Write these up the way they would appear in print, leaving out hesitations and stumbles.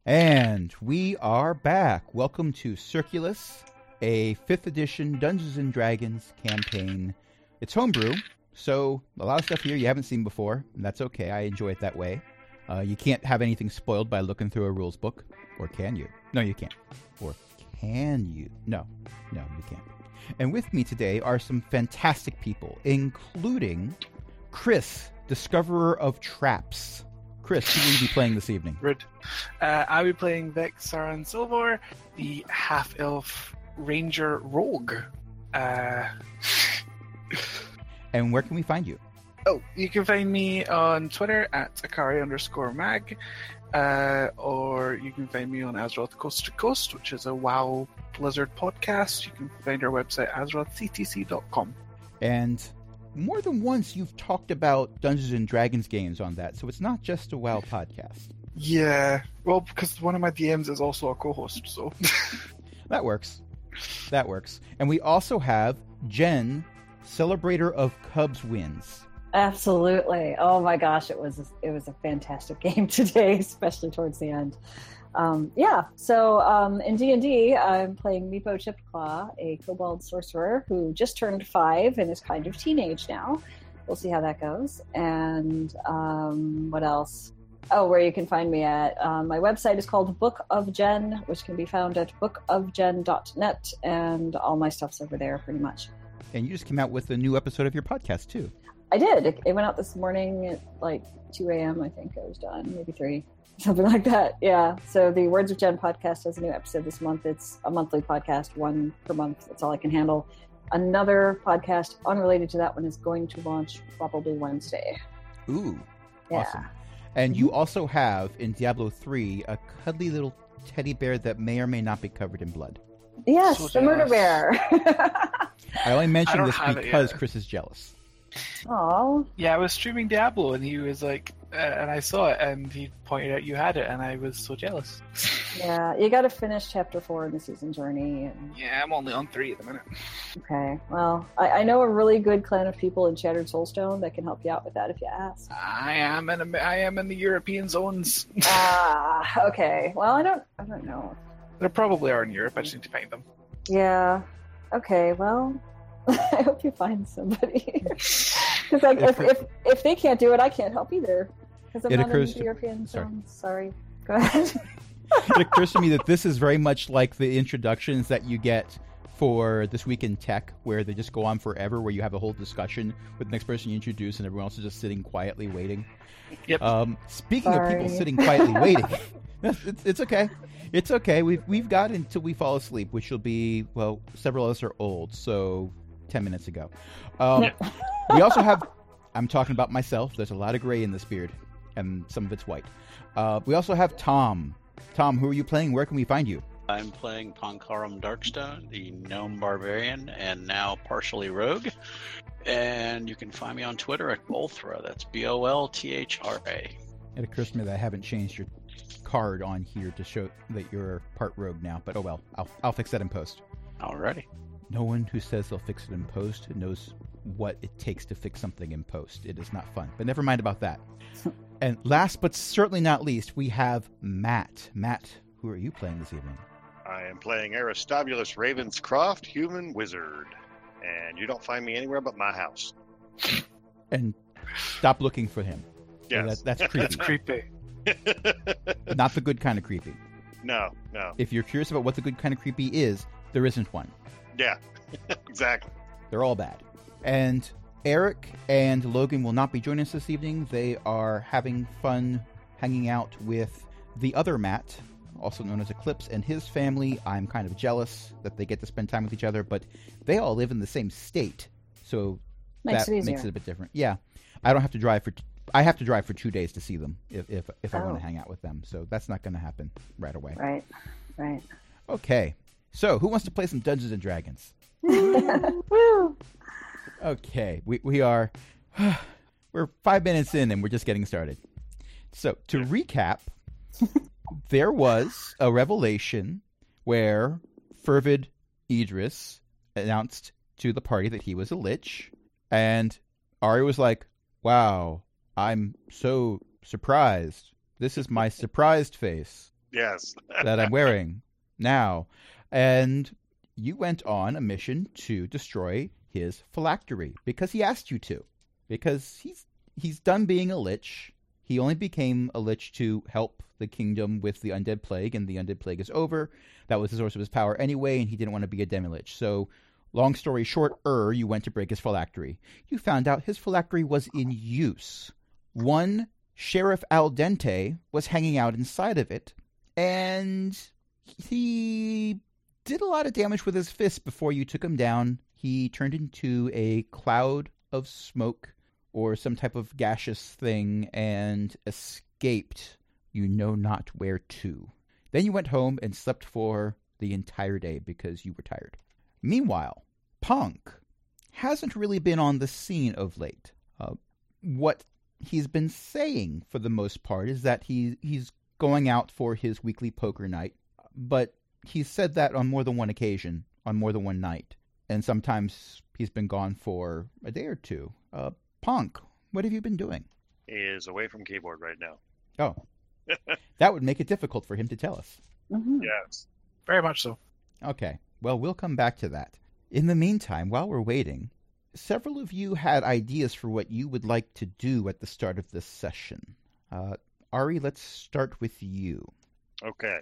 And we are back. Welcome to Circulus, a 5th edition Dungeons & Dragons campaign. It's homebrew, so a lot of stuff here you haven't seen before, and that's okay. I enjoy it that way. You can't have anything spoiled by looking through a rules book. Or can you? No, you can't. Or can you? No, you can't. And with me today are some fantastic people, including Chris, Discoverer of Traps. Chris, who will you be playing this evening? Rude. I'll be playing Vic Saran Silver, the half-elf ranger rogue. And where can we find you? Oh, you can find me on Twitter at Akari_mag, or you can find me on Azeroth Coast to Coast, which is a WoW Blizzard podcast. You can find our website, azerothctc.com. And more than once, you've talked about Dungeons & Dragons games on that, so it's not just a WoW podcast. Yeah, well, because one of my DMs is also a co-host, so... That works. And we also have Jen, Celebrator of Cubs Wins. Absolutely. Oh my gosh, it was a fantastic game today, especially towards the end. So in D&D, I'm playing Meepo Chipclaw, a kobold sorcerer who just turned 5 and is kind of teenage now. We'll see how that goes. And what else? Oh, where you can find me at. My website is called Book of Jen, which can be found at bookofjen.net, and all my stuff's over there pretty much. And you just came out with a new episode of your podcast, too. I did. It went out this morning at like 2 a.m. I think I was done, maybe 3. Something like that, yeah. So the Words of Jen podcast has a new episode this month. It's a monthly podcast, 1 per month. That's all I can handle. Another podcast unrelated to that one is going to launch probably Wednesday. Ooh, yeah. Awesome. And you also have, in Diablo 3, a cuddly little teddy bear that may or may not be covered in blood. Yes, So the murder bear. I only mention this have it because yet. Chris is jealous. Oh, Yeah, I was streaming Diablo, and he was like, and I saw it, and he pointed out you had it, and I was so jealous. yeah. You got to finish chapter 4 in the season journey. And... Yeah, I'm only on 3 at the minute. Okay, well, I know a really good clan of people in Shattered Soulstone that can help you out with that if you ask. I am in the European zones. Okay. Well, I don't know. There probably are in Europe. I just need to find them. Yeah. Okay. Well, I hope you find somebody. Because like, if they can't do it, I can't help either. Because I'm not in the European zone. Sorry. Go ahead. It occurs to me that this is very much like the introductions that you get for This Week in Tech, where they just go on forever, where you have a whole discussion with the next person you introduce, and everyone else is just sitting quietly waiting. Yep. Speaking of people sitting quietly waiting, it's okay. It's okay. We've got until we fall asleep, which will be, well, several of us are old, so 10 minutes ago. We also have, I'm talking about myself, there's a lot of gray in this beard, and some of it's white. We also have Tom. Tom, who are you playing? Where can we find you? I'm playing Ponkarum Darkstone, the Gnome Barbarian, and now partially Rogue. And you can find me on Twitter at Bolthra. That's Bolthra. It occurs to me that I haven't changed your card on here to show that you're part rogue now, but oh well, I'll fix that in post. Alrighty. No one who says they'll fix it in post knows what it takes to fix something in post. It is not fun, but never mind about that. And last but certainly not least, we have Matt. Matt, who are you playing this evening? I am playing Aristobulus Ravenscroft, human wizard. And you don't find me anywhere but my house. And stop looking for him. Yes. That's creepy. That's creepy. Not the good kind of creepy. No. If you're curious about what the good kind of creepy is, there isn't one. Yeah, exactly. They're all bad. And Eric and Logan will not be joining us this evening. They are having fun hanging out with the other Matt, also known as Eclipse, and his family. I'm kind of jealous that they get to spend time with each other, but they all live in the same state, so Makes that it easier. makes it a bit different. Yeah, I don't have to drive for. I have to drive for 2 days to see them if I want to hang out with them. So that's not going to happen right away. Right. Okay. So who wants to play some Dungeons and Dragons? Woo! Okay, we are. We're 5 minutes in and we're just getting started. So to recap, there was a revelation where Fervid Idris announced to the party that he was a lich, and Ari was like, "Wow, I'm so surprised. This is my surprised face." Yes. that I'm wearing now. And you went on a mission to destroy his phylactery because he asked you to. Because he's done being a lich. He only became a lich to help the kingdom with the undead plague, and the undead plague is over. That was the source of his power anyway, and he didn't want to be a demi-lich. So, long story short, you went to break his phylactery. You found out his phylactery was in use. One Sheriff Al Dente was hanging out inside of it, and he did a lot of damage with his fist before you took him down. He turned into a cloud of smoke or some type of gaseous thing and escaped you know not where to. Then you went home and slept for the entire day because you were tired. Meanwhile, Punk hasn't really been on the scene of late. What he's been saying, for the most part, is that he's going out for his weekly poker night, but he's said that on more than one occasion, on more than one night, and sometimes he's been gone for a day or two. Punk, what have you been doing? He is away from keyboard right now. Oh, that would make it difficult for him to tell us. Mm-hmm. Yes. Very much so. Okay, well, we'll come back to that. In the meantime, while we're waiting, several of you had ideas for what you would like to do at the start of this session. Ari, let's start with you. Okay.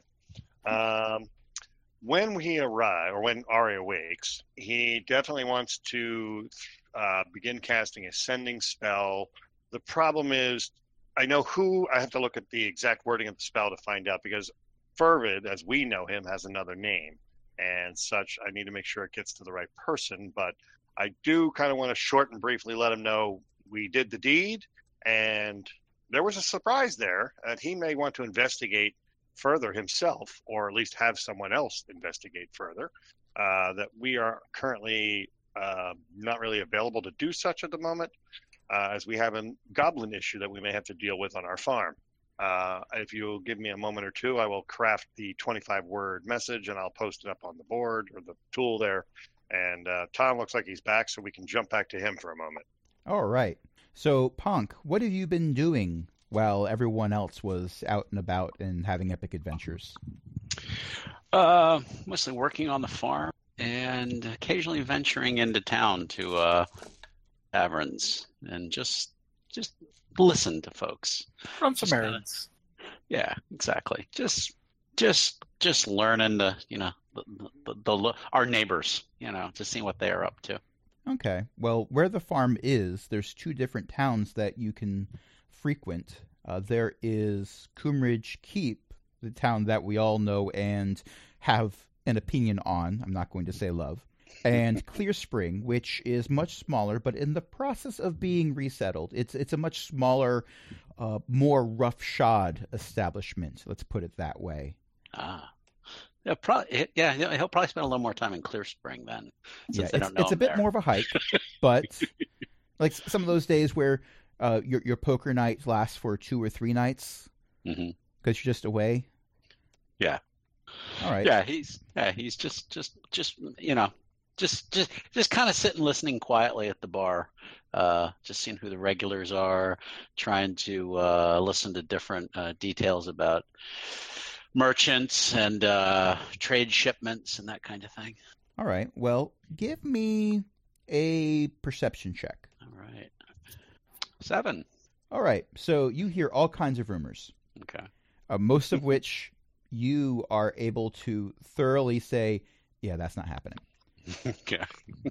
When he arrives, or when Ari awakes, he definitely wants to begin casting a sending spell. The problem is, I know who, I have to look at the exact wording of the spell to find out, because Fervid, as we know him, has another name and such. I need to make sure it gets to the right person, but I do kind of want to short and briefly let him know we did the deed, and there was a surprise there, and he may want to investigate further himself, or at least have someone else investigate further, that we are currently not really available to do such at the moment, as we have a goblin issue that we may have to deal with on our farm. If you'll give me a moment or two, I will craft the 25-word message, and I'll post it up on the board or the tool there. And Tom looks like he's back, so we can jump back to him for a moment. All right. So, Punk, what have you been doing while everyone else was out and about and having epic adventures? Mostly working on the farm and occasionally venturing into town to taverns and just listen to folks. Run some errands. Yeah, exactly. Just learning the our neighbors, to see what they are up to. Okay. Well, where the farm is, there's two different towns that you can frequent. There is Coomridge Keep, the town that we all know and have an opinion on. I'm not going to say love. And Clear Spring, which is much smaller, but in the process of being resettled. It's a much smaller, more roughshod establishment. Let's put it that way. He'll probably spend a little more time in Clear Spring then. Yeah, it's a bit more of a hike, but like some of those days where your poker night lasts for 2 or 3 nights because you're just away. Yeah. All right. Yeah, he's just kind of sitting, listening quietly at the bar, just seeing who the regulars are, trying to listen to different details about merchants and trade shipments and that kind of thing. All right. Well, give me a perception check. All right. 7. All right. So you hear all kinds of rumors. Okay. Most of which you are able to thoroughly say, yeah, that's not happening. Okay.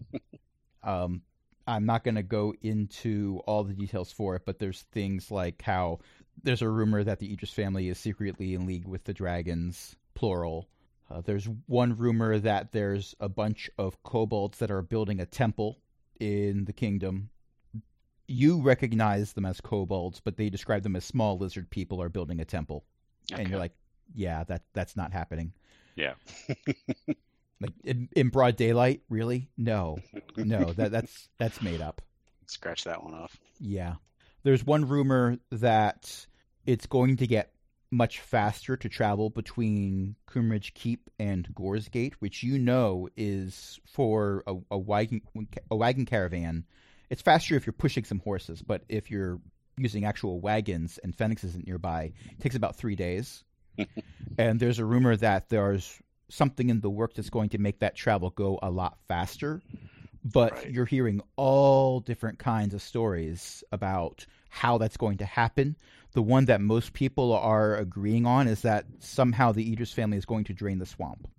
I'm not going to go into all the details for it, but there's things like how there's a rumor that the Idris family is secretly in league with the dragons, plural. There's one rumor that there's a bunch of kobolds that are building a temple in the kingdom. You recognize them as kobolds, but they describe them as small lizard people are building a temple. Okay. And you're like, yeah, that's not happening. Yeah. Like in broad daylight, really? No, that's made up. Scratch that one off. Yeah. There's one rumor that it's going to get much faster to travel between Coomridge Keep and Gore's Gate, which is for a wagon caravan. It's faster if you're pushing some horses, but if you're using actual wagons and Phoenix isn't nearby, it takes about 3 days. And there's a rumor that there's something in the work that's going to make that travel go a lot faster. But Right. you're hearing all different kinds of stories about how that's going to happen. The one that most people are agreeing on is that somehow the Idris family is going to drain the swamp.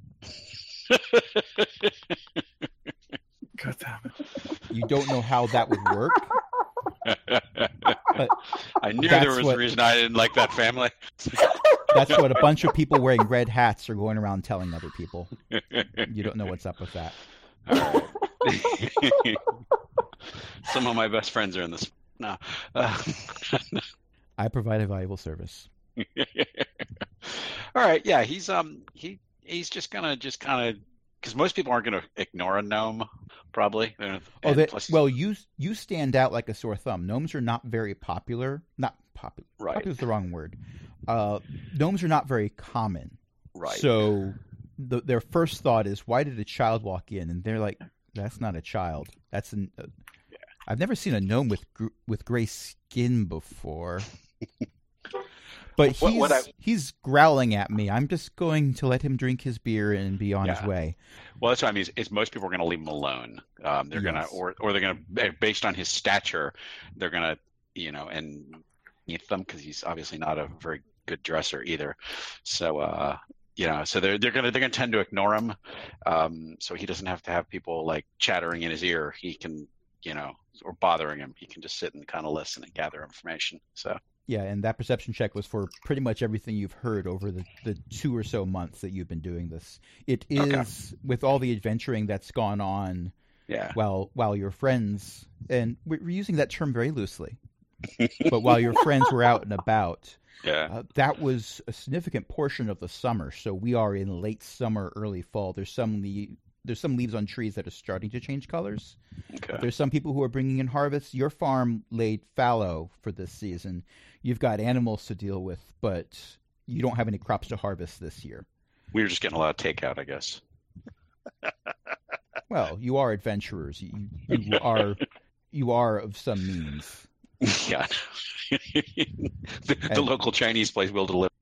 God damn it. You don't know how that would work. But I knew That's there was what- a reason I didn't like that family. that's what a bunch of people wearing red hats are going around telling other people. You don't know what's up with that. All right. Some of my best friends are in this. No. I provide a valuable service. All right. Yeah, he's just gonna kind of, because most people aren't gonna ignore a gnome, probably. Oh, And plus- well, you stand out like a sore thumb. Gnomes are not very popular. Not popular. Right. Popular is the wrong word. Gnomes are not very common. right. So their first thought is, why did a child walk in? And they're like, that's not a child. That's an. I've never seen a gnome with gray skin before. But he's growling at me. I'm just going to let him drink his beer and be on his Yeah. way. Well, that's what I mean. Is most people are going to leave him alone. They're gonna, Yes. or they're gonna, based on his stature, they're gonna, and eat them because he's obviously not a very good dresser either. So, so they're gonna tend to ignore him. So he doesn't have to have people like chattering in his ear. He can, or bothering him. He can just sit and kind of listen and gather information. So. Yeah, and that perception check was for pretty much everything you've heard over the 2 or so months that you've been doing this. It is, with all the adventuring that's gone on Yeah. while your friends, and we're using that term very loosely, but while your friends were out and about, Yeah. that was a significant portion of the summer. So we are in late summer, early fall. There's some leaves on trees that are starting to change colors. Okay. There's some people who are bringing in harvests. Your farm laid fallow for this season. You've got animals to deal with, but you don't have any crops to harvest this year. We were just getting a lot of takeout, I guess. Well, you are adventurers. You are of some means. Yeah. the local Chinese place will deliver.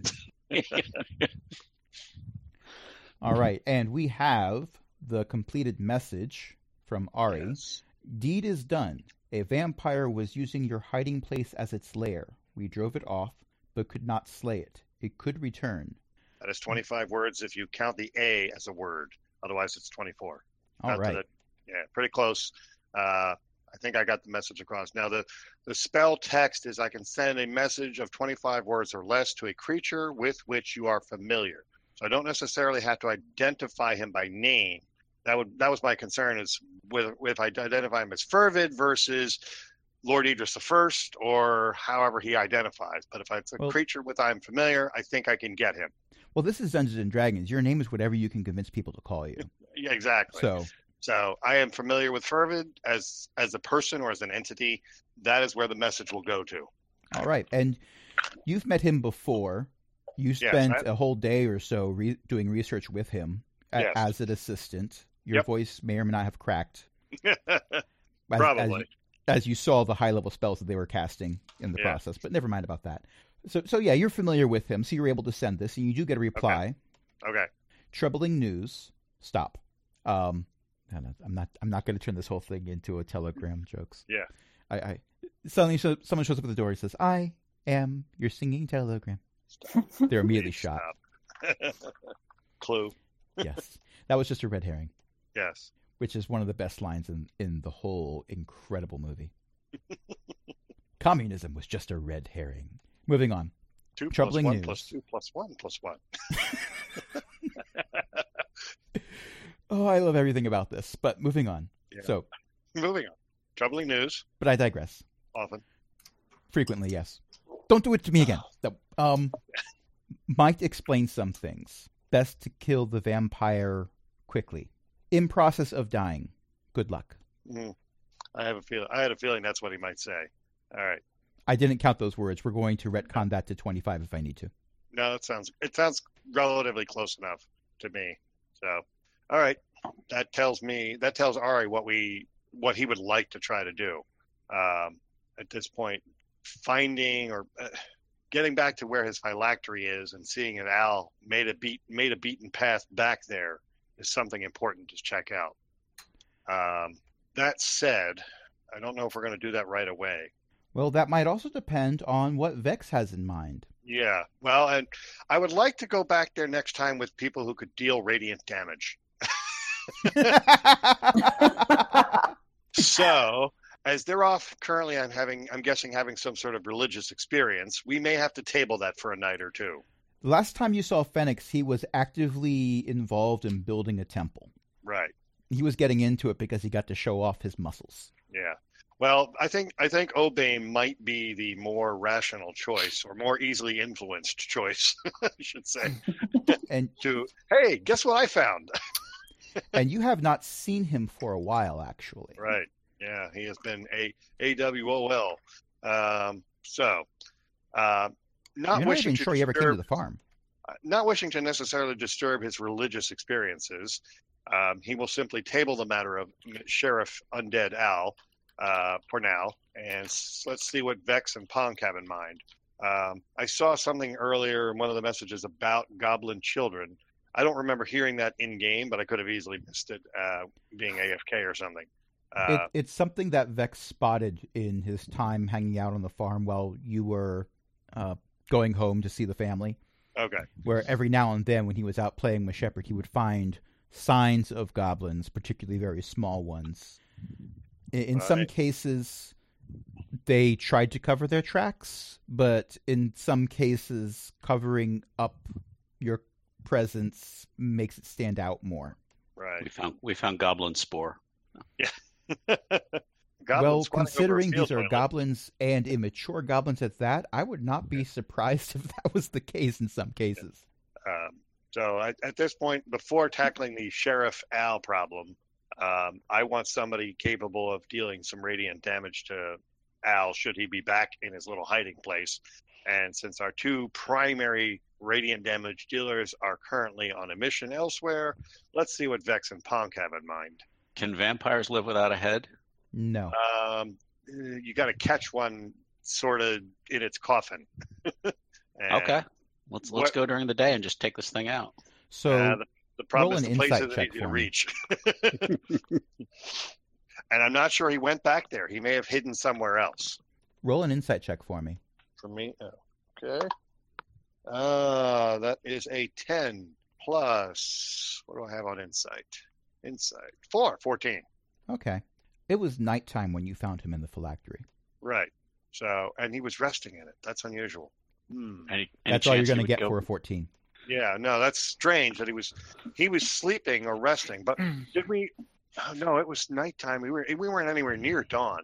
All right, and we have the completed message from Ari. Yes. Deed is done. A vampire was using your hiding place as its lair. We drove it off, but could not slay it. It could return. That is 25 words if you count the A as a word. Otherwise, it's 24. All right. Yeah, pretty close. I think I got the message across. Now, the spell text is I can send a message of 25 words or less to a creature with which you are familiar. So I don't necessarily have to identify him by name. That was my concern, is if I identify him as Fervid versus Lord Idris I, or however he identifies. But if it's a creature with I'm familiar, I think I can get him. Well, this is Dungeons and Dragons. Your name is whatever you can convince people to call you. Yeah, exactly. So I am familiar with Fervid as a person or as an entity. That is where the message will go to. All right. And you've met him before. You spent a whole day or so doing research with him as an assistant. Your voice may or may not have cracked. Probably. As you saw the high-level spells that they were casting in the process. But never mind about that. So yeah, you're familiar with him. So you're able to send this, and you do get a reply. Okay. Troubling news. Stop. I'm not going to turn this whole thing into a telegram jokes. Yeah. Suddenly someone shows up at the door and says, "I am your singing telegram." They're immediately shot. Clue. Yes. That was just a red herring. Yes. Which is one of the best lines in the whole incredible movie. Communism was just a red herring. Moving on. 2 Troubling plus 1 news. plus 2 plus 1 plus 1. Oh, I love everything about this. But moving on. Yeah. So, moving on. Troubling news. but I digress. Often. Frequently, yes. Don't do it to me again. No. Might explain some things. Best to kill the vampire quickly. In process of dying. Good luck. I had a feeling that's what he might say. All right. I didn't count those words. We're going to retcon that to 25 if I need to. No, it sounds relatively close enough to me. So, all right. That tells Ari what he would like to try to do. At this point, finding or getting back to where his phylactery is and seeing that Al made a beaten path back there is something important to check out. That said, I don't know if we're going to do that right away. Well, that might also depend on what Vex has in mind. Yeah, well, and I would like to go back there next time with people who could deal radiant damage. So, as they're off currently, I'm guessing having some sort of religious experience. We may have to table that for a night or two. The last time you saw Fenix, he was actively involved in building a temple. Right. He was getting into it because he got to show off his muscles. Yeah. Well, I think Obame might be the more rational choice, or more easily influenced choice, I should say. And hey, guess what I found? And you have not seen him for a while, actually. Right. Yeah, he has been AWOL. Not You're not wishing even to sure he ever came to the farm. Not wishing to necessarily disturb his religious experiences, he will simply table the matter of Sheriff Undead Al for now, and let's see what Vex and Ponk have in mind. I saw something earlier in one of the messages about goblin children. I don't remember hearing that in-game, but I could have easily missed it being AFK or something. It's something that Vex spotted in his time hanging out on the farm while you were going home to see the family. Okay. Where every now and then when he was out playing with Shepard, he would find signs of goblins, particularly very small ones. In some cases, they tried to cover their tracks, but in some cases, covering up your presence makes it stand out more. Right. We found goblin spore. Yeah. Well, considering these are goblins and immature goblins at that, I would not be surprised if that was the case in some cases. So at this point, before tackling the Sheriff Al problem, I want somebody capable of dealing some radiant damage to Al should he be back in his little hiding place. And since our two primary radiant damage dealers are currently on a mission elsewhere, let's see what Vex and Ponk have in mind. Can vampires live without a head? No. You got to catch one sort of in its coffin. Okay. Let's go during the day and just take this thing out. So the problem is roll the an place insight isn't check easy for to me. reach. And I'm not sure he went back there. He may have hidden somewhere else. Roll an insight check for me. For me? Okay. That is a 10 plus. What do I have on insight? Insight. 14. Okay. It was nighttime when you found him in the phylactery. Right. So, and he was resting in it. That's unusual. That's all you're going to get for a 14. Yeah, no, that's strange that he was sleeping or resting. But did we? Oh, no, it was nighttime. We weren't anywhere near dawn.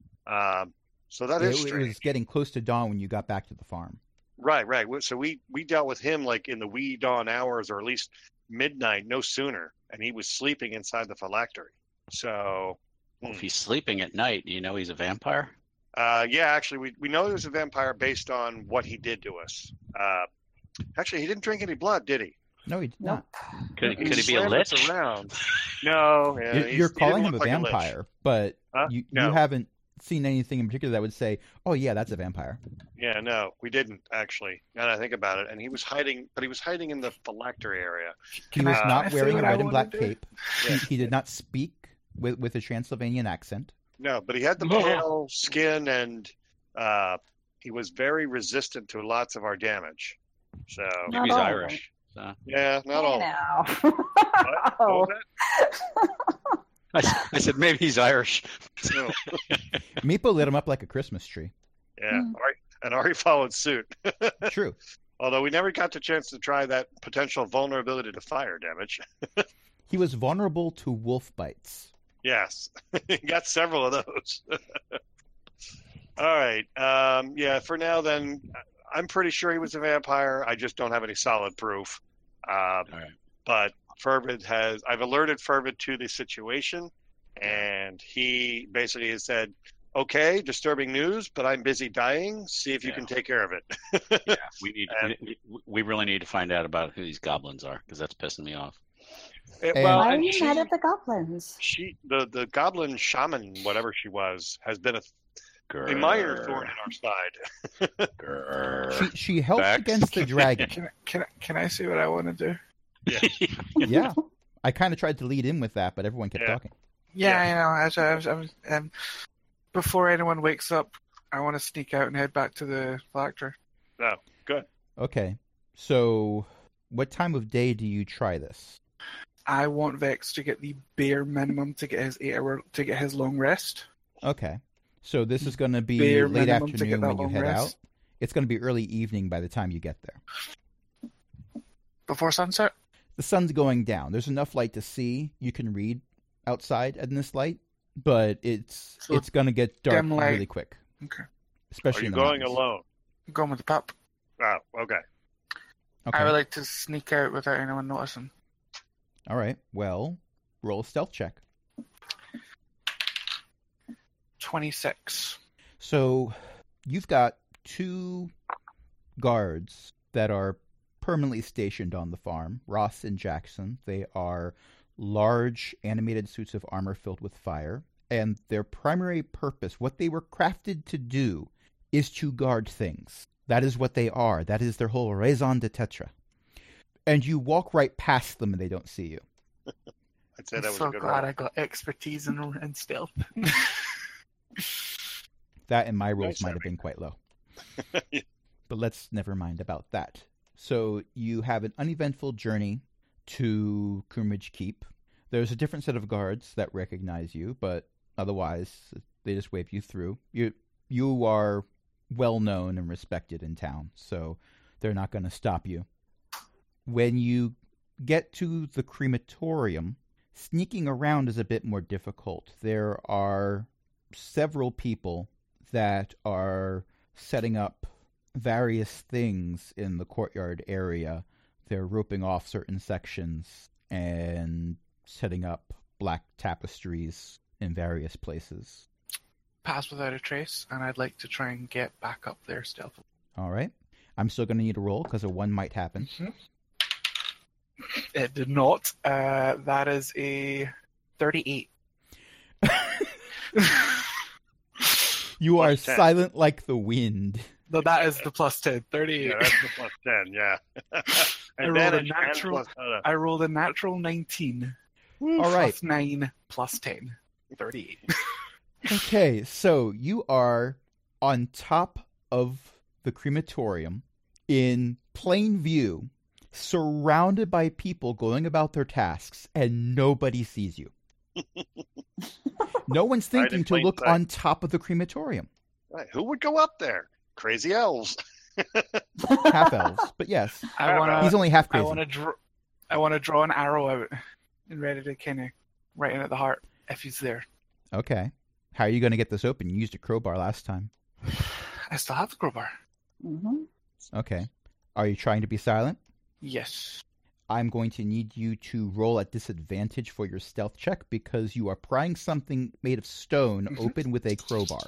So that is strange. It was getting close to dawn when you got back to the farm. Right. So we dealt with him like in the wee dawn hours, or at least midnight, no sooner, and he was sleeping inside the phylactery. So, Well, if he's sleeping at night, do you know he's a vampire? yeah, actually, we know he was a vampire based on what he did to us. Actually, he didn't drink any blood, did he? No, he did not. Could he be a slammed us lich? around. No, yeah, You're calling him a look like vampire, but you No. haven't seen anything in particular that would say, "Oh yeah, that's a vampire." Yeah, no, we didn't actually. Now that I think about it, and he was hiding in the phylactery area. He was not I wearing a see what I red and black wanna do? cape. He did not speak with a Transylvanian accent. No, but he had the pale skin, and he was very resistant to lots of our damage. So Maybe he's Not all. Irish. So. yeah, not all. Now. What was that? I said maybe he's Irish. No. Meepo lit him up like a Christmas tree. Yeah, and Ari followed suit. True. Although we never got the chance to try that potential vulnerability to fire damage. He was vulnerable to wolf bites. Yes, he got several of those. All right. Yeah, for now then, I'm pretty sure he was a vampire. I just don't have any solid proof. All right. But I've alerted Fervid to the situation, and he basically has said, okay, disturbing news, but I'm busy dying. See if you can take care of it. Yeah, we really need to find out about who these goblins are, because that's pissing me off. Well, Why are and you mad at the goblins? the goblin shaman, whatever she was, has been A minor thorn in our side. Grrr. She helps Back. against the dragon. Can I say what I want to do? Yeah. I kind of tried to lead in with that, but everyone kept Yeah. talking. Yeah, I know. Before anyone wakes up, I want to sneak out and head back to the phylactery. Oh, good. Okay. So, what time of day do you try this? I want Vex to get the bare minimum to get his long rest. Okay. So, this is going to be Bare late minimum to get afternoon that when you long head rest. out. It's going to be early evening by the time you get there. Before sunset? The sun's going down. There's enough light to see. You can read outside in this light, but it's So going to get dark dim light. really quick. Okay. Especially Are you in the going mountains. alone? I'm going with the pup. Oh, okay. Okay. I would like to sneak out without anyone noticing. All right. Well, roll a stealth check. 26. So you've got 2 guards that are permanently stationed on the farm, Ross and Jackson. They are large animated suits of armor filled with fire, and their primary purpose, what they were crafted to do, is to guard things. That is what they are. That is their whole raison d'etre. And you walk right past them and they don't see you. I'd say I'm that was so a good glad roll. I got expertise in stealth. That and my rolls Nice might have been quite low. But let's never mind about that. So you have an uneventful journey to Coomridge Keep. There's a different set of guards that recognize you, but otherwise they just wave you through. You are well known and respected in town, so they're not going to stop you. When you get to the crematorium, sneaking around is a bit more difficult. There are several people that are setting up various things in the courtyard area. They're roping off certain sections and setting up black tapestries in various places. Pass without a trace, and I'd like to try and get back up there stealthily. All right. I'm still going to need a roll because a 1 might happen. It did not. That is a 38. You are Plus 10. silent like the wind. No, that is the plus 10. 38. Yeah, that's the plus 10, yeah. I rolled a Advantage and natural. plus, I rolled a natural 19. All right. Plus 9 plus 10. 38. Okay, so you are on top of the crematorium in plain view, surrounded by people going about their tasks, and nobody sees you. No one's Right in thinking to plain look sight. on top of the crematorium. Right, who would go up there? Crazy elves. Half elves, but yes, I want he's to. only half I crazy. want to draw. I want to draw an arrow out and ready to kind of right in at the heart if he's there. Okay, how are you going to get this open? You used a crowbar last time. I still have the crowbar. Mm-hmm. Okay, are you trying to be silent? Yes. I'm going to need you to roll at disadvantage for your stealth check because you are prying something made of stone Mhm. open with a crowbar.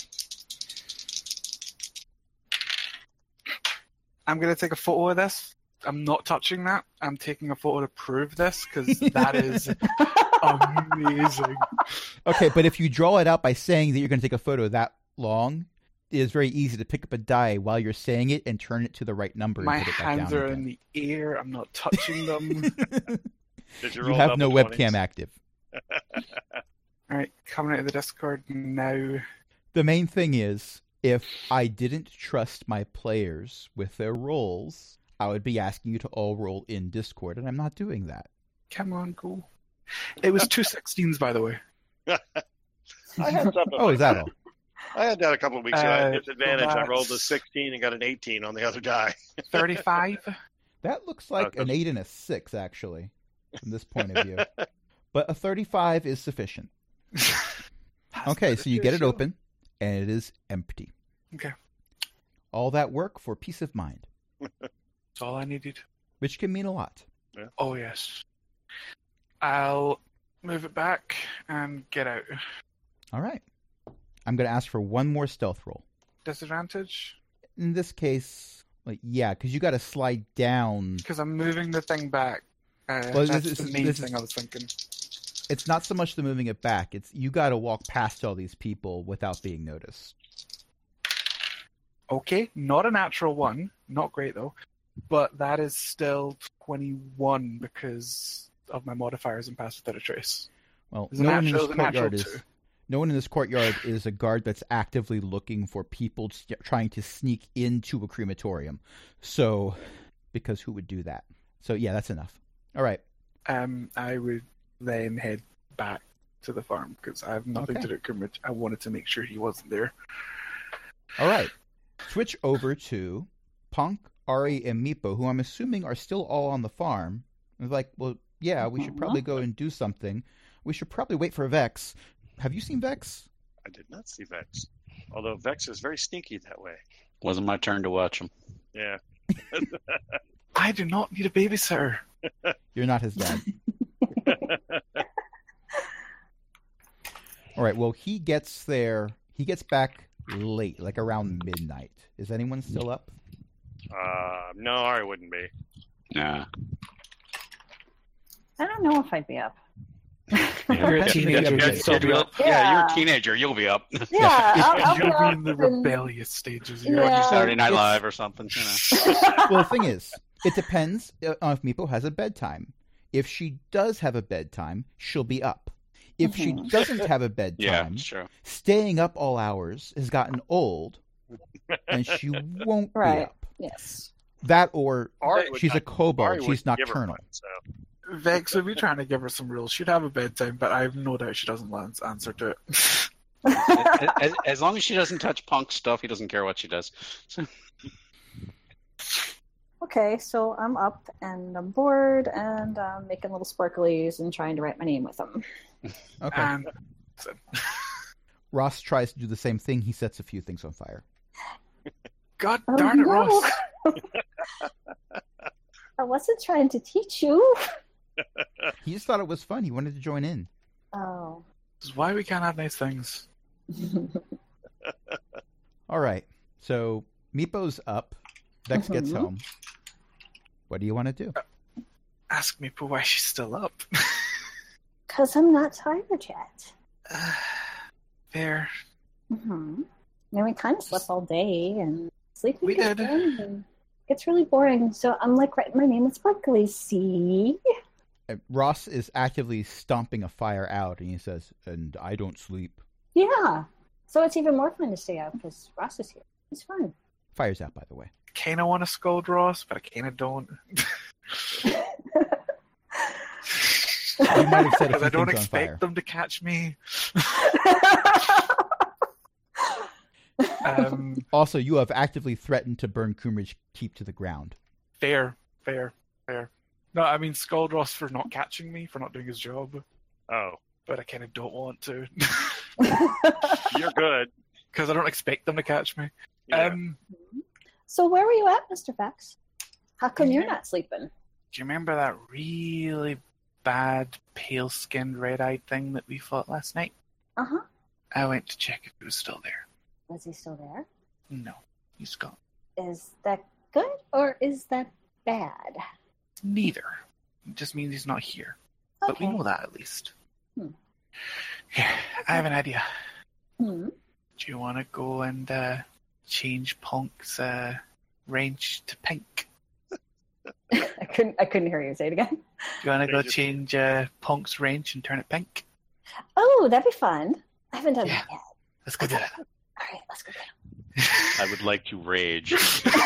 I'm going to take a photo of this. I'm not touching that. I'm taking a photo to prove this because that is amazing. Okay, but if you draw it out by saying that you're going to take a photo that long, it is very easy to pick up a die while you're saying it and turn it to the right number. My and put it back hands down are again. in the air. I'm not touching them. Did You roll have no double webcam 20s? active. All right, coming out of the Discord now. The main thing is, if I didn't trust my players with their rolls, I would be asking you to all roll in Discord, and I'm not doing that. Come on, go. It was 2 16s, by the way. I had something Oh, like is that all? I had that a couple of weeks ago. I had Uh, disadvantage. I rolled a that's- 16 and got an 18 on the other die. 35. That looks like Okay. an 8 and a 6, actually, from this point of view. But a 35 is sufficient. Okay, so you get it open, and it is empty. Okay. All that work for peace of mind, That's all I needed. which can mean a lot. Oh, yes. I'll move it back and get out. All right. I'm going to ask for one more stealth roll. Disadvantage? In this case, yeah, because you got to slide down. Because I'm moving the thing back. Well, That's this the is- main this thing is- I was thinking. It's not so much the moving it back. It's you got to walk past all these people without being noticed. Okay, not a natural one. Not great, though. But that is still 21 because of my modifiers and pass without a trace. Well, It's a no one in natural- this it's a natural courtyard is. 2. No one in this courtyard is a guard that's actively looking for people trying to sneak into a crematorium. So, because who would do that? So, yeah, that's enough. All right. I would then head back to the farm because I have nothing Okay. to do. I wanted to make sure he wasn't there. All right. Switch over to Punk, Ari, and Meepo, who I'm assuming are still all on the farm. I was like, well, yeah, we should probably go and do something. We should probably wait for Vex. Have you seen Vex? I did not see Vex. Although Vex is very sneaky that way. Wasn't my turn to watch him. Yeah. I do not need a babysitter. You're not his dad. All right, well, he gets back late, like around midnight. Is anyone still up? No, Ari wouldn't be. Yeah. I don't know if I'd be up. You're a Depends if you have teenager. a You'd bed. still be up. Yeah, you're Yeah. a teenager. You'll be up. Yeah, I'll be You'll be up in the and- rebellious stages. Yeah. Watch Saturday Night It's- Live or something. You know. Well, the thing is, it depends on if Meepo has a bedtime. If she does have a bedtime, she'll be up. If she Mhm. doesn't have a Yeah, bedtime, sure. staying up all hours has gotten old, and she won't be Right. up. Yes. That or Ari would she's a not- kobold. Ari She's wouldn't give her nocturnal. one, so. Vex would be trying to give her some rules. She'd have a bedtime, but I have no doubt she doesn't answer to it. As long as she doesn't touch Punk's stuff, he doesn't care what she does. Okay, so I'm up and I'm bored and I'm making little sparklies and trying to write my name with them. Okay. And Ross tries to do the same thing. He sets a few things on fire. God Oh, darn it, no. Ross. I wasn't trying to teach you. He just thought it was fun. He wanted to join in. Oh. This is why we can't have nice things. All right. So Meepo's up. Vex gets Mhm. home. What do you want to do? Ask me why she's still up. Because I'm not tired yet. There. Mm-hmm. And we kind of slept all day and sleeping We gets did. boring, and it's really boring. So I'm like writing my name with sparklies. See? Ross is actively stomping a fire out, and he says, "And I don't sleep." Yeah. So it's even more fun to stay out because Ross is here. It's fun. Fire's out, by the way. Kind of want to scold Ross, but I kind of don't. You might have set a Because few I don't things on fire. expect them to catch me. Also, you have actively threatened to burn Coomridge Keep to the ground. Fair. No, I mean, scold Ross for not catching me, for not doing his job. Oh, But I kind of don't want to. you're good. Because I don't expect them to catch me. Yeah. So where were you at, Mr. Fax? How come you're Yeah. not sleeping? Do you remember that really bad, pale-skinned, red-eyed thing that we fought last night? Uh-huh. I went to check if it was still there. Was he still there? No, he's gone. Is that good or is that bad? Neither. It just means he's not here. But we Okay. know that at least. Hmm. Here, I have an idea. Hmm. Do you want to go and change Punk's range to pink? I couldn't hear you. Say it again. Do you want to go Change change Punk's range and turn it pink? Oh, that'd be fun. I haven't done Yeah. that yet. Let's go do that. All right, let's go get I would like to rage. To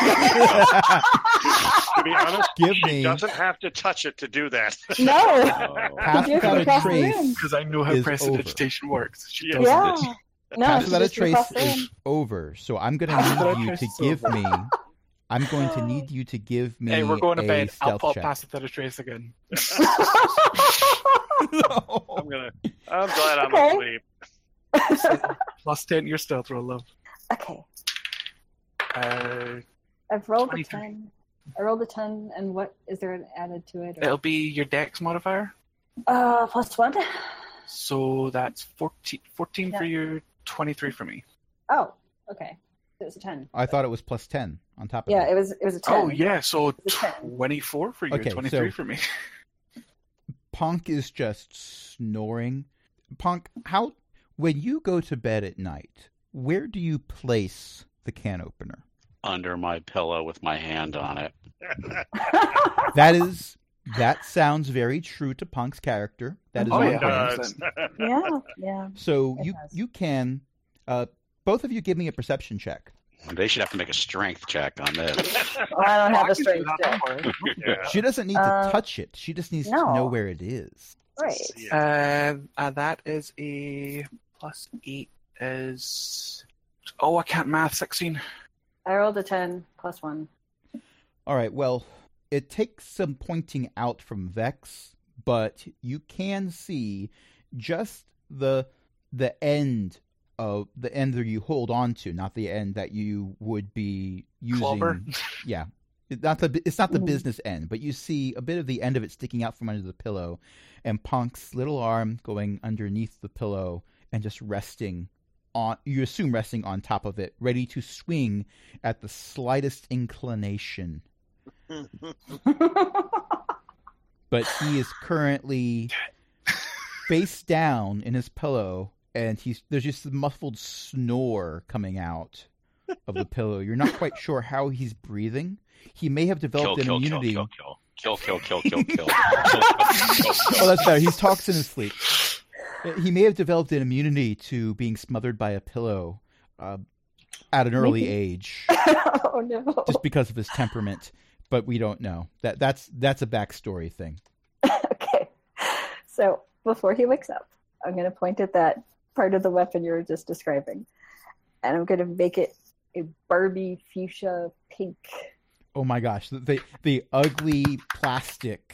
be honest, Give she me doesn't have to touch it to do that. him. No. Pass You without can a cross the trace. room. Because I know how Is prestidigitation works. She Yeah. does Yeah. this. No, Pass she without a just trace crossed the is room. over. So I'm going Pass to without a need you trace to is give over. me. I'm going to need you to give me Hey, we're going to a bed. I'll stealth pop check. past without a trace again. I'm glad I'm Okay. asleep. Plus 10 to your stealth roll, love. Okay. Uh, I've rolled a 23. 10. I rolled a 10, and what is there an added to it? Or... it'll be your dex modifier. Plus one. So that's 14 Yeah. for you, 23 for me. Oh, okay. It was a 10. I thought it was plus 10 on top of Yeah, that. it was a 10. Oh, yeah, so It's a 10. 24 for you, Okay, 23 so- for me. Punk is just snoring. Punk, when you go to bed at night, where do you place the can opener? under my pillow with my hand on it. That sounds very true to Punk's character. That is Oh, on yeah. point. Yeah. So It you does. you can both of you give me a perception check. They should have to make a strength check on this. Well, I don't have I a can do strength that, check. don't worry. Yeah. She doesn't need to touch it. She just needs to no. know where it is. Right. Yeah. That is a +8 is. Oh, I can't math. 16. I rolled a 10 plus 1. All right. Well, it takes some pointing out from Vex, but you can see just the end of the end that you hold on to, not the end that you would be using. Clobber? Yeah. It's not the Mhm. business end, but you see a bit of the end of it sticking out from under the pillow, and Punk's little arm going underneath the pillow and just resting on. You assume resting on top of it, ready to swing at the slightest inclination. But he is currently face down in his pillow, and there's just a muffled snore coming out of the pillow. You're not quite sure how he's breathing. He may have developed an immunity. Kill. Oh, that's better. He talks in his sleep. He may have developed an immunity to being smothered by a pillow at an early Maybe. age, Oh no. just because of his temperament. But we don't know. That's a backstory thing. Okay. So before he wakes up, I'm going to point at that part of the weapon you were just describing, and I'm going to make it a Barbie fuchsia pink. Oh my gosh, the ugly plastic.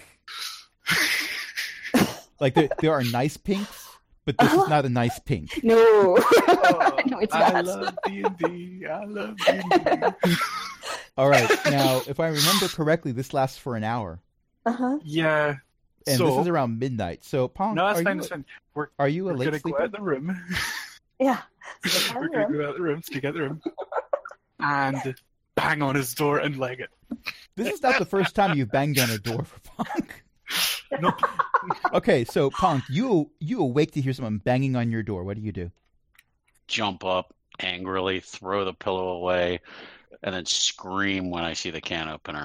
Like there are nice pinks, but this is not a nice pink. No, Oh, no, it's I not. love D&D. I love D&D. All right, now if I remember correctly, this lasts for an hour, Uh-huh. Yeah. and So- this is around midnight. So, Pong, No, that's are fine. you That's fine. are you a We're late gonna go sleeper? out the room. Yeah. So We're gonna go out the room, sneak out the room, and bang on his door and leg it. This is not the first time you've banged on a door for Punk. Nope. Okay, so Punk, you awake to hear someone banging on your door. What do you do? Jump up angrily, throw the pillow away, and then scream when I see the can opener.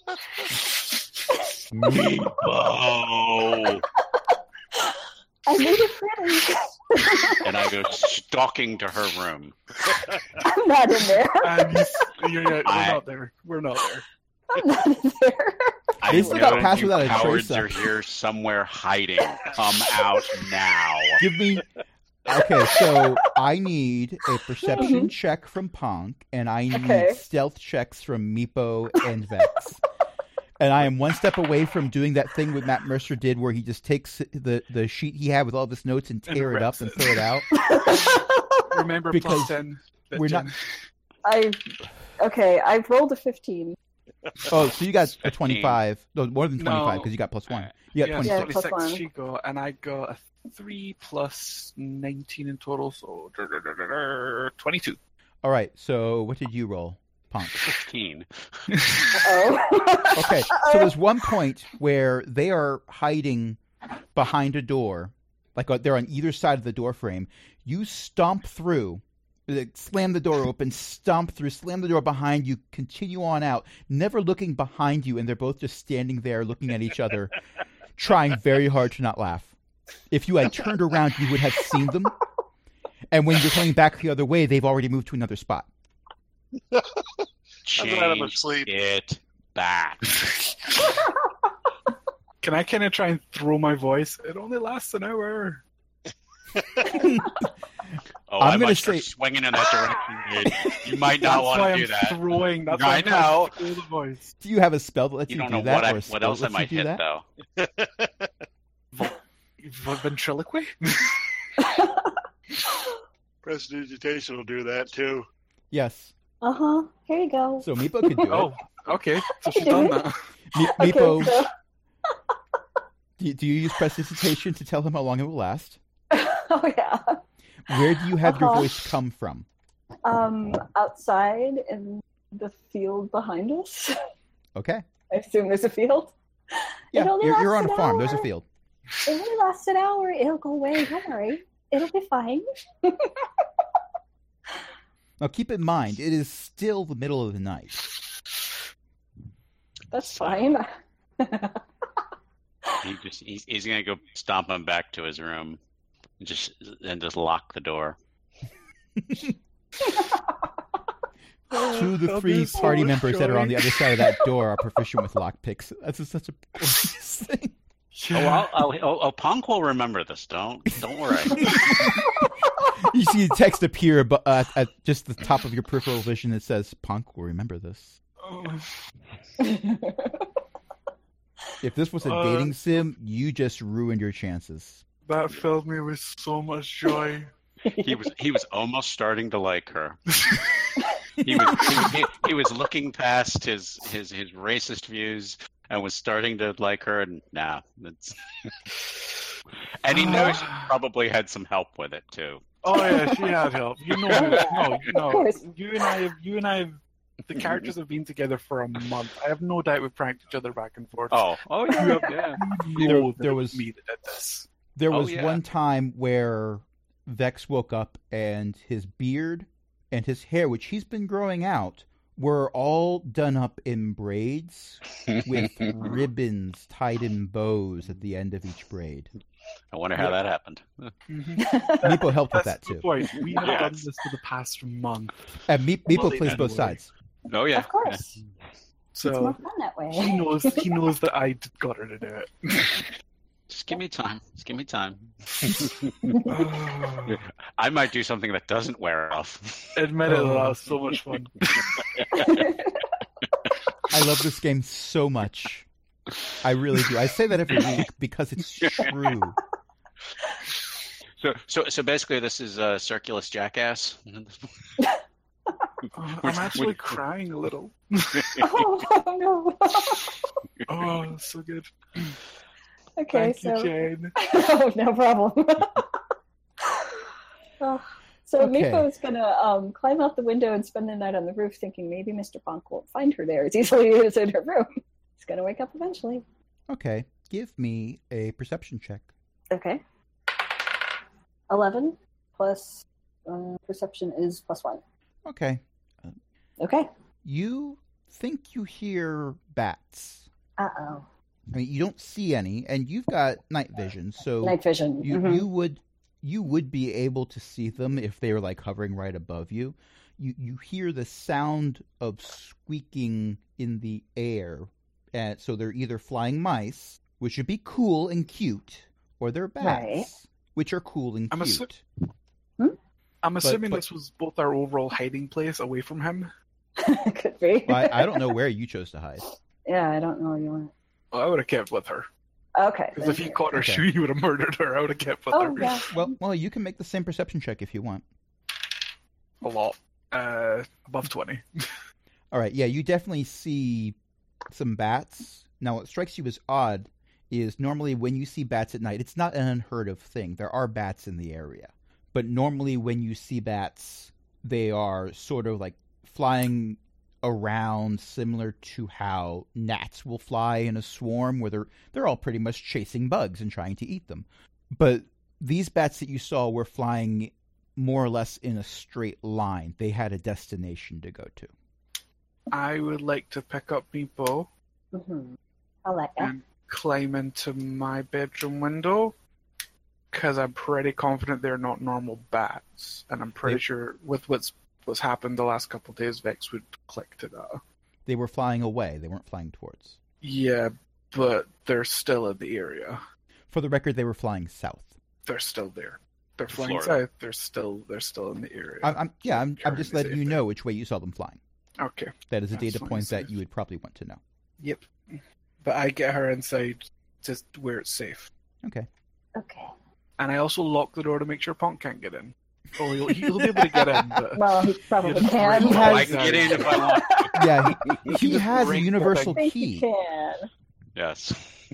Meebo! I made a friend. And I go stalking to her room. I'm not in there. And we're not there. We're not there. I'm not in there. I They still got know passed you without a cowards trace are up. here somewhere hiding. Come out now. Give me. Okay, so I need a perception check from Punk, and I need Okay. stealth checks from Meepo and Vex. And I am one step away from doing that thing what Matt Mercer did, where he just takes the sheet he had with all of his notes and tear it up rips and it. throw it out. Remember, Because plus 10. we're not- I've rolled a 15. Oh, so you got a 15. 25. No, more than 25 No. because you got plus 1. You got Yeah, 26. Yeah, plus 26 one. she got, and I got a 3 plus 19 in total, so 22. All right, so what did you roll, Punk? 15. Oh. Okay, so there's one point where they are hiding behind a door, like they're on either side of the door frame. You stomp through, slam the door open, stomp through, slam the door behind you, continue on out, never looking behind you, and they're both just standing there looking at each other, trying very hard to not laugh. If you had turned around, you would have seen them. And when you're coming back the other way, they've already moved to another spot. I'm glad I'm Change asleep. it back. Can I kind of try and throw my voice? It only lasts an hour. Oh, I'm I gonna might start say- swinging in that direction, dude. You might not want why to do I'm that. throwing. That's I why I'm trying know. to throw the voice. Do you have a spell that lets You you, don't do know that? what or a what spell else that I lets you might do hit that? though. Ventriloquy? Prestidigitation will do that too. Yes. Uh-huh. Here you go. So Meepo could do it. Oh, okay. So she's done that. Okay, Meepo, so- do you use prestidigitation to tell him how long it will last? oh yeah. Where do you have your Uh-huh. voice come from? Outside in the field behind us. Okay. I assume there's a field. Yeah, It only you're on lasts a an farm. There's a hour. field. It only lasts an hour. It'll go away. Don't worry. It'll be fine. Now, keep in mind, it is still the middle of the night. That's fine. He's gonna go stomp him back to his room, and just lock the door. 2 of the 3 party members that are on the other side of that door are proficient with lockpicks. That's just such a gorgeous thing. Oh, Punk will remember this. Don't worry. You see the text appear at just the top of your peripheral vision that says, "Punk will remember this." If this was a dating sim, you just ruined your chances. That filled me with so much joy. He was almost starting to like her. He was looking past his racist views and was starting to like her. And nah, and he knows she probably had some help with it too. Oh yeah, she had help. You know, you and I have the characters have been together for a month. I have no doubt we pranked each other back and forth. Oh yeah. There was me that did this. There was one time where Vex woke up and his beard and his hair, which he's been growing out, were all done up in braids with ribbons tied in bows at the end of each braid. I wonder how that happened. Meepo helped with that too. Point. We have done this for the past month. And Meepo plays both sides. Oh yeah, of course. So it's more fun that way. He knows that I got her to do it. Just give me time. I might do something that doesn't wear off. Admit it, that was so much fun. I love this game so much. I really do. I say that every week because it's true. So basically, this is Circulus Jackass. I'm actually crying a little. Oh no! Oh, so good. Okay, Thank you, Jane. Oh, no problem. So Okay. Meepo's gonna climb out the window and spend the night on the roof, thinking maybe Mr. Punk won't find her there as easily as in her room. He's gonna wake up eventually. Okay, give me a perception check. Okay. 11 plus perception is +1. Okay. Okay. You think you hear bats. Uh-oh. I mean, you don't see any, and you've got night vision, so Night vision. you would be able to see them if they were like hovering right above you. You hear the sound of squeaking in the air, and so they're either flying mice, which would be cool and cute, or they're bats, Right. which are cool and I'm cute. I'm assuming but- this was both our overall hiding place away from him. Could be. Well, I don't know where you chose to hide. Yeah, I don't know where you went. Well, I would have kept with her. Okay. Because if he caught her, Okay. he would have murdered her. I would have kept with Oh, her. yeah. Well, you can make the same perception check if you want. A lot. Above 20. All right, yeah, you definitely see some bats. Now, what strikes you as odd is normally when you see bats at night, it's not an unheard of thing. There are bats in the area. But normally when you see bats, they are sort of like flying around, similar to how gnats will fly in a swarm, where they're all pretty much chasing bugs and trying to eat them. But these bats that you saw were flying more or less in a straight line. They had a destination to go to. I would like to pick up Meepo Mm-hmm. I like that. and climb into my bedroom window. Because I'm pretty confident they're not normal bats. And I'm pretty sure with what's happened the last couple of days, Vex would click to that. They were flying away. They weren't flying towards. Yeah, but they're still in the area. For the record, they were flying south. They're still there. They're flying Florida. south. They're still in the area. I'm just letting you Safe. know which way you saw them flying. Okay. That is a That's data fine, point that safe. you would probably want to know. Yep. But I get her inside just where it's safe. Okay. Okay. And I also lock the door to make sure Punk can't get in. Oh, he'll be able to get in, but Well, he probably Yeah, can. he Oh, has- I can get in if I want. Yeah, he just has a break the universal I think he key. can. Yes.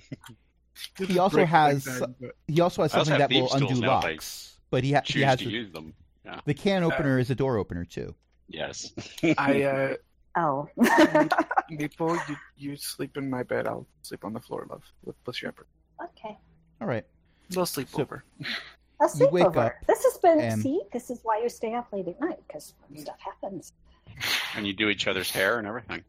He also break the has thing down, but- he also has I also something have that will thieves' tools undo now, locks. But he has Choose to use them. the can opener is a door opener too. Yes. I Oh. Meepo, you sleep in my bed. I'll sleep on the floor, love, with Shepard. Okay. All right. They'll sleep So- over. A You wake sleepover. up This has been, and- see, this is why you stay up late at night, because stuff happens. happens. And you do each other's hair and everything.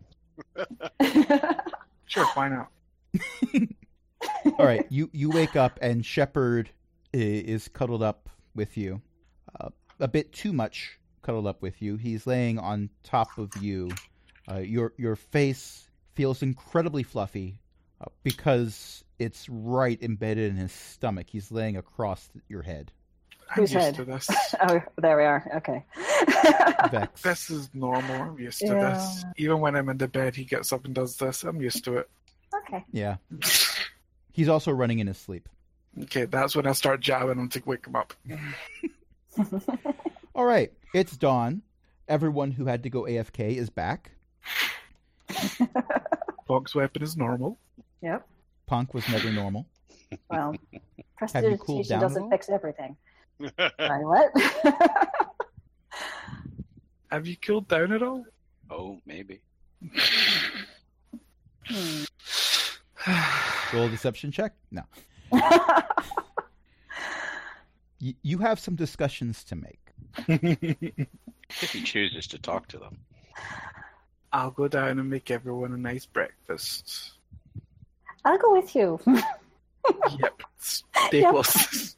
Sure, why not? All right, you wake up and Shepard is cuddled up with you, a bit too much cuddled up with you. He's laying on top of you. Your face feels incredibly fluffy because it's right embedded in his stomach. He's laying across your head. I'm Whose used head? to this. Oh, there we are. Okay. Vex. This is normal. I'm used to Yeah. this. Even when I'm in the bed, he gets up and does this. I'm used to it. Okay. Yeah. He's also running in his sleep. Okay, that's when I start jabbing him to wake him up. All right, it's dawn. Everyone who had to go AFK is back. Box weapon is normal. Yep. Punk was never normal. Well, Have you cooled prestidigitation down at doesn't all? fix everything. Sorry, what? Have you cooled down at all? Oh, maybe. Roll a deception check? No. You have some discussions to make. If he chooses to talk to them. I'll go down and make everyone a nice breakfast. I'll go with you. Yep. Stay Yep. close.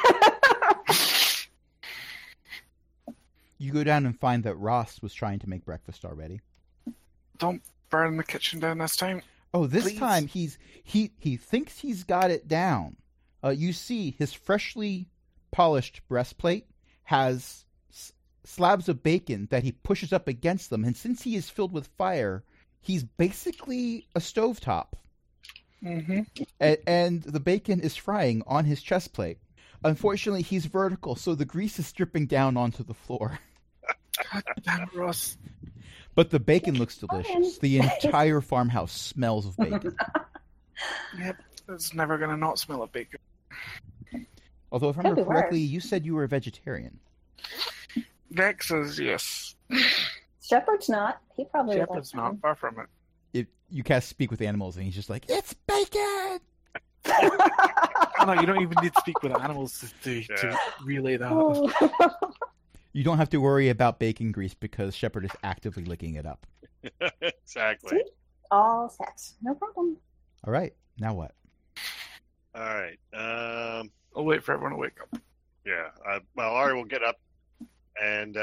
You go down and find that Ross was trying to make breakfast already. Don't burn the kitchen down this time. Oh, this Please. time he thinks he's got it down. You see his freshly polished breastplate has slabs of bacon that he pushes up against them, and since he is filled with fire, he's basically a stovetop. Mm-hmm. And the bacon is frying on his chest plate. Unfortunately, he's vertical, so the grease is dripping down onto the floor. God damn it, Ross. But the bacon looks delicious. Fine. The entire farmhouse smells of bacon. Yep. It's never going to not smell of bacon. Although, if I Could remember be correctly, worse. you said you were a vegetarian. Vex says yes. Shepard's not. He probably would Shepard's like not far from it. If you cast Speak with Animals, and he's just like, "It's bacon!" Oh, no, you don't even need to speak with animals to Yeah. relay that. Oh. You don't have to worry about bacon grease because Shepard is actively licking it up. Exactly. See? All set. No problem. All right, now what? All right. I'll wait for everyone to wake up. Yeah. Well, Ari will get up. And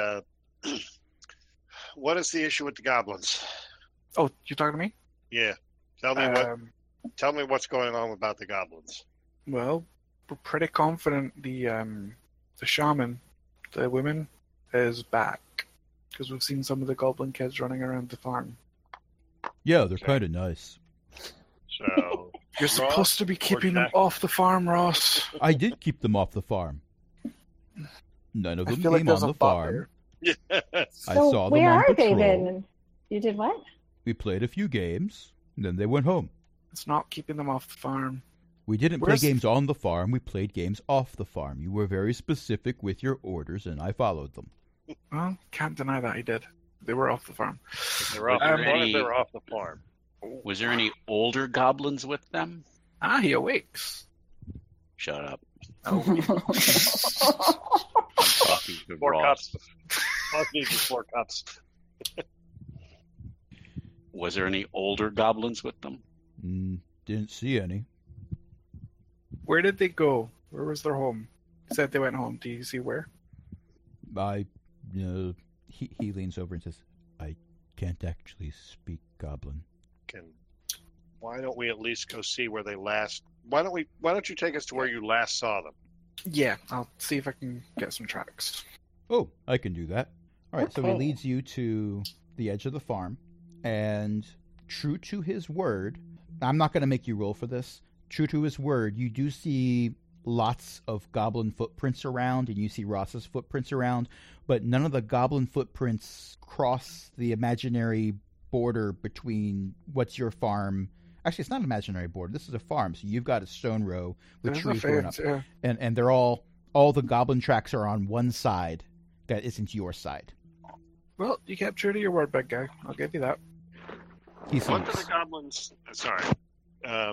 what is the issue with the goblins? Oh, you talking to me? Yeah. Tell me what's going on about the goblins. Well, we're pretty confident the shaman, the woman, is back. Because we've seen some of the goblin kids running around the farm. Yeah, they're kind of nice. So You're Ross supposed to be or keeping them Jack? off the farm, Ross. I did keep them off the farm. None of I them feel like came there's on a the bot farm. there. yeah. I So saw them where on are they patrol. then? You did what? We played a few games, and then they went home. It's not keeping them off the farm. We didn't Where's- play games on the farm, we played games off the farm. You were very specific with your orders, and I followed them. Well, can't deny that I did. They were off the farm. They're off, Was as there long as any- they're off the farm. Was there any older goblins with them? Ah, he awakes. Shut up. Oh, I'm talking to 4 Ross. cups. I'll need you 4 cups. Was there any older goblins with them? Didn't see any. where did they go? Where was their home? You said they went home. Do you see where? He leans over and says, "I can't actually speak Goblin." Why don't we at least go see where they last? Why don't you take us to where you last saw them? Yeah, I'll see if I can get some tracks. Oh, I can do that. All right, so he Okay. leads you to the edge of the farm, and true to his word, I'm not going to make you roll for this. True to his word, you do see lots of goblin footprints around, and you see Ross's footprints around, but none of the goblin footprints cross the imaginary border between what's your farm. Actually, it's not an imaginary border. This is a farm, so you've got a stone row with There's a trees growing up, fence, yeah. and they're all the goblin tracks are on one side that isn't your side. Well, you kept true to your word, big guy. I'll give you that. He What do seems the goblins? Sorry.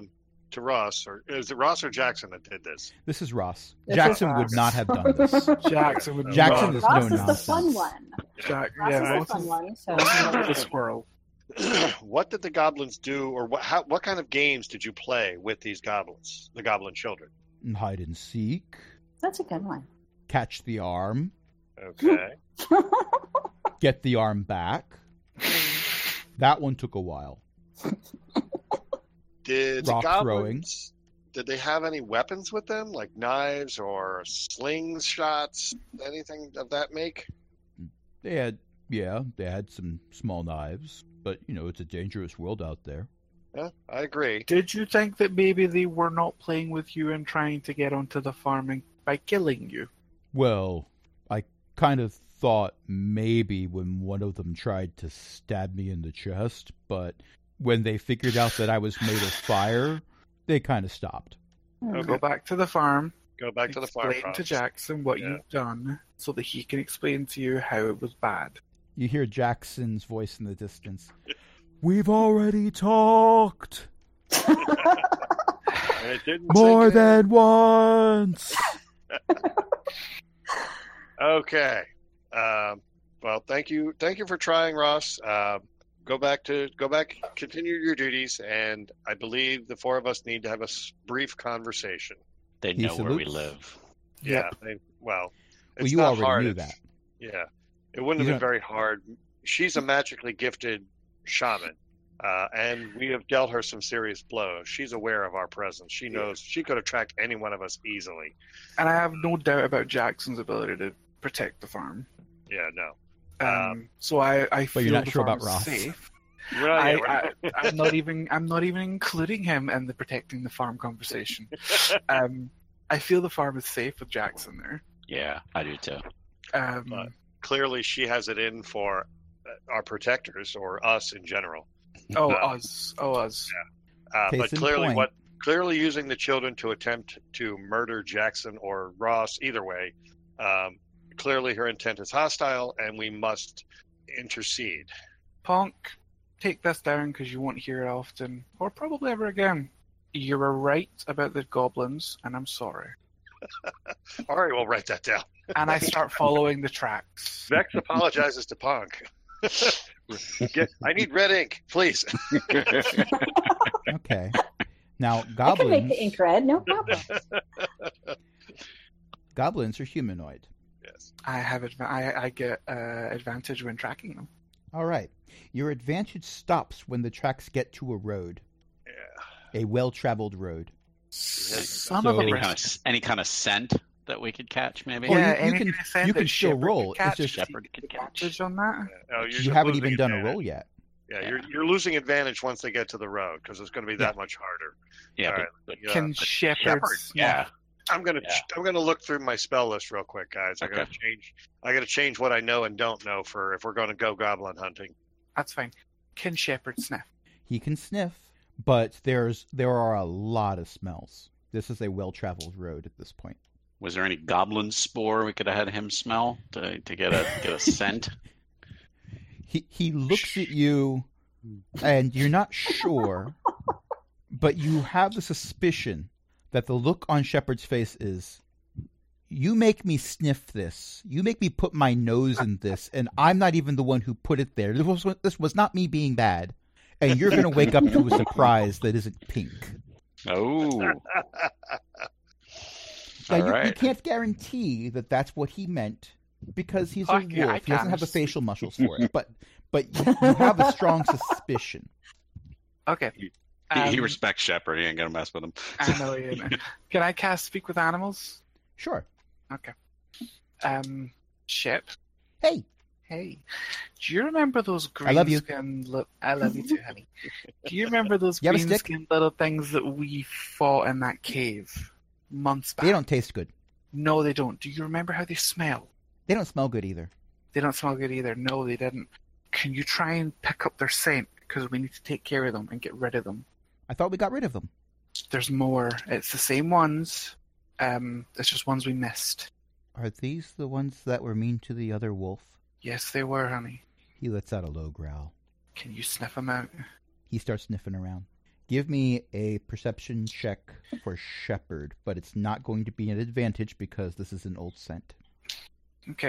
to Ross, or is it Ross or Jackson that did this? This is Ross. This is Jackson Ross. would not have done this. Jackson would Jackson not. is Ross no is the fun nonsense. one. Jack, Ross yeah, is the Ross fun is one. So the squirrel. What did the goblins do, or what kind of games did you play with these goblins, the goblin children? Hide and seek. that's a good one. Catch the arm. Okay. Get the arm back. That one took a while. Did the Rock goblins, did they have any weapons with them, like knives or slingshots, anything of that make? They had some small knives, but it's a dangerous world out there. Yeah, I agree. Did you think that maybe they were not playing with you and trying to get onto the farm by killing you? Well, I kind of thought maybe when one of them tried to stab me in the chest, but when they figured out that I was made of fire, they kind of stopped. Okay. Go back to the farm. Go back to the farm. Explain to Jackson what you've done so that he can explain to you how it was bad. You hear Jackson's voice in the distance. We've already talked And it didn't more sink in. than once. Okay. Well, thank you for trying, Ross. Go back, continue your duties, and I believe the four of us need to have a brief conversation. They He know where we salutes. live. Yeah. Well, It's you not already hard. knew It's- that. Yeah. It wouldn't You have been very hard. She's a magically gifted shaman, and we have dealt her some serious blows. She's aware of our presence. She knows she could have tracked any one of us easily. And I have no doubt about Jackson's ability to protect the farm. Yeah, no. So I feel you're not the sure farm about is Ross. safe. We're not, yeah, we're- I'm not even including him in the protecting the farm conversation. I feel the farm is safe with Jackson there. Yeah, I do too. But clearly she has it in for our protectors or us in general. us. Case But in clearly, point. clearly using the children to attempt to murder Jackson or Ross, either way, clearly her intent is hostile, and we must intercede. Punk, take this down because you won't hear it often, or probably ever again. You were right about the goblins, and I'm sorry. All right, we'll write that down. And I start following the tracks. Vex apologizes to Punk. I need red ink, please. Okay. Now, I can make goblins. the ink red, no problem. Goblins are humanoid. Yes. I get advantage when tracking them. All right. Your advantage stops when the tracks get to a road, Yeah. a well-traveled road. Son So- of a Any kind of scent that we could catch, maybe. Well, Yeah, you any can- kind of scent you that can still Shepherd roll. could It's catch, just- Shepherd could catch. advantage on that. Oh, you're You just haven't losing even done a advantage. roll yet. Yeah, you're losing advantage once they get to the road because it's going to be that much harder. Yeah, All but, right. but Yeah. Can shepherds? yeah. I'm gonna look through my spell list real quick, guys. I gotta change what I know and don't know for if we're going to go goblin hunting. That's fine. Can shepherd sniff? He can sniff, but there are a lot of smells. This is a well-traveled road at this point. Was there any goblin spore we could have had him smell to get a scent? He looks at you, and you're not sure, but you have the suspicion that the look on Shepard's face is, you make me sniff this. You make me put my nose in this, and I'm not even the one who put it there. This was not me being bad. And you're going to wake up to a surprise that isn't pink. Oh, Now, all you right. can't guarantee that that's what he meant because he's a I wolf. can- He doesn't I have the just- facial muscles for it. But you have a strong suspicion. Okay. He respects Shepherd. He ain't gonna mess with him. I know you know. Can I cast Speak with Animals? Sure. Okay. Shep. Hey, Hey, do you remember those I love you. green-skinned? I love you too, honey. Do you remember those You have a stick? green-skinned little things that we fought in that cave months back? they don't taste good. No, they don't. Do you remember how they smell? They don't smell good either. They don't smell good either. No, they didn't. Can you try and pick up their scent? Because we need to take care of them and get rid of them. I thought we got rid of them. There's more. It's the same ones. It's just ones we missed. Are these the ones that were mean to the other wolf? Yes, they were, honey. He lets out a low growl. Can you sniff them out? He starts sniffing around. Give me a perception check for Shepherd, but it's not going to be an advantage because this is an old scent. Okay.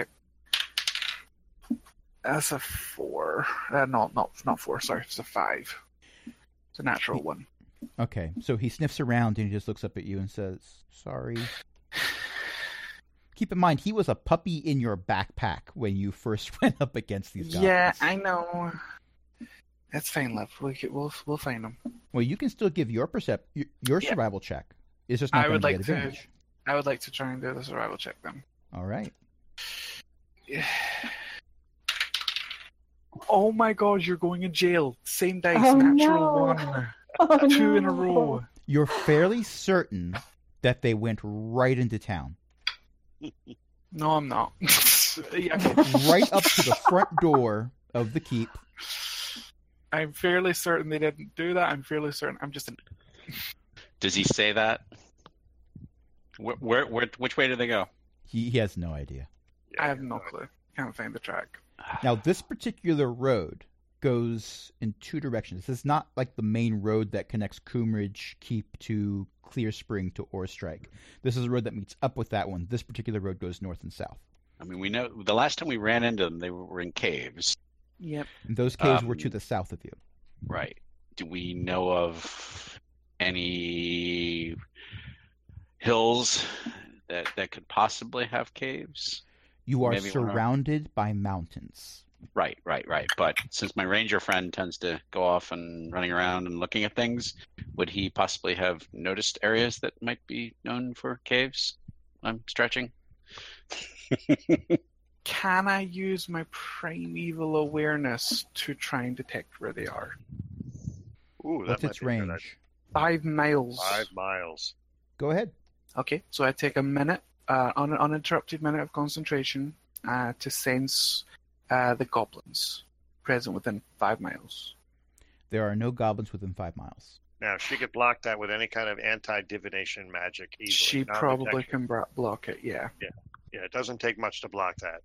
That's a 4. No, not 4. Sorry, it's a 5. It's a natural one. Okay, so he sniffs around and he just looks up at you and says, "Sorry." Keep in mind, he was a puppy in your backpack when you first went up against these goblins. Yeah, I know. That's fine, love. We'll find him. Well, you can still give your survival check. It's just not I going would to be like an to. advantage. I would like to try and do the survival check then. All right. Oh my God! You're going in jail. Same dice, Oh, natural no. 1. Oh, 2 in a no. row. You're fairly certain that they went right into town. No, I'm not. Yeah. Right up to the front door of the keep. I'm fairly certain they didn't do that. I'm fairly certain. I'm just. Does he say that? Which way did they go? He has no idea. I have no clue. Can't find the track. Now, this particular road goes in two directions. This is not like the main road that connects Coomridge Keep to Clear Spring to Orestrike. This is a road that meets up with that one. This particular road goes north and south. I mean, we know the last time we ran into them, they were in caves. Yep. And those caves were to the south of you. Right. Do we know of any hills that could possibly have caves? You are Maybe we're not. surrounded by mountains. Right. But since my ranger friend tends to go off and running around and looking at things, would he possibly have noticed areas that might be known for caves? I'm stretching. Can I use my primeval awareness to try and detect where they are? Ooh, that What's might its be a good idea. range? 5 miles. 5 miles. Go ahead. Okay, so I take a minute, an uninterrupted minute of concentration to sense the goblins present within 5 miles. There are no goblins within 5 miles. Now, she could block that with any kind of anti-divination magic easily. She Not probably detection. can block it, yeah. Yeah, it doesn't take much to block that.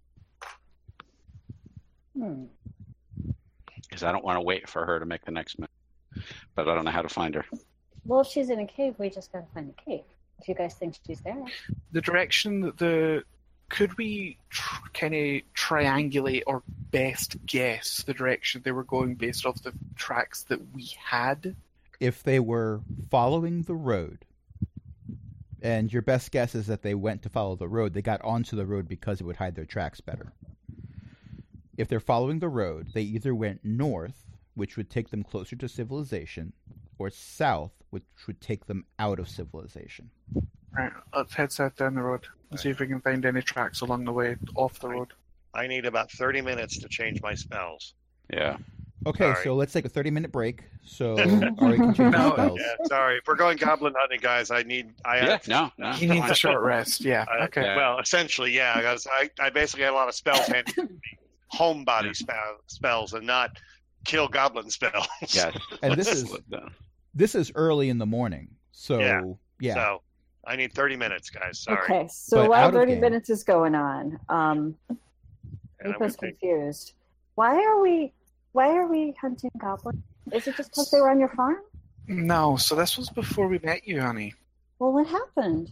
Because I don't want to wait for her to make the next move. But I don't know how to find her. Well, if she's in a cave, we just gotta find a cave. If you guys think she's there. The direction that could we kind of triangulate or best guess the direction they were going based off the tracks that we had? If they were following the road, and your best guess is that they went to follow the road, they got onto the road because it would hide their tracks better. If they're following the road, they either went north, which would take them closer to civilization, or south, which would take them out of civilization. Right, let's head south down the road and see if we can find any tracks along the way off the road. I need about 30 minutes to change my spells. Yeah. Okay, Sorry. so let's take a 30-minute break. So Ari can change No, his spells. Yeah, sorry. If we're going goblin hunting, guys, I No. He needs a short rest, yeah. Okay. Yeah. Well, essentially, yeah. Because I basically had a lot of spells handed to me. Homebody spells and not kill goblin spells. Yeah. And this is early in the morning. So, yeah. So I need 30 minutes, guys. Sorry. Okay, so But while out of 30 game. minutes is going on, And I Nico's would think- confused. Why are we hunting goblins? Is it just because they were on your farm? No, so this was before we met you, honey. Well, what happened?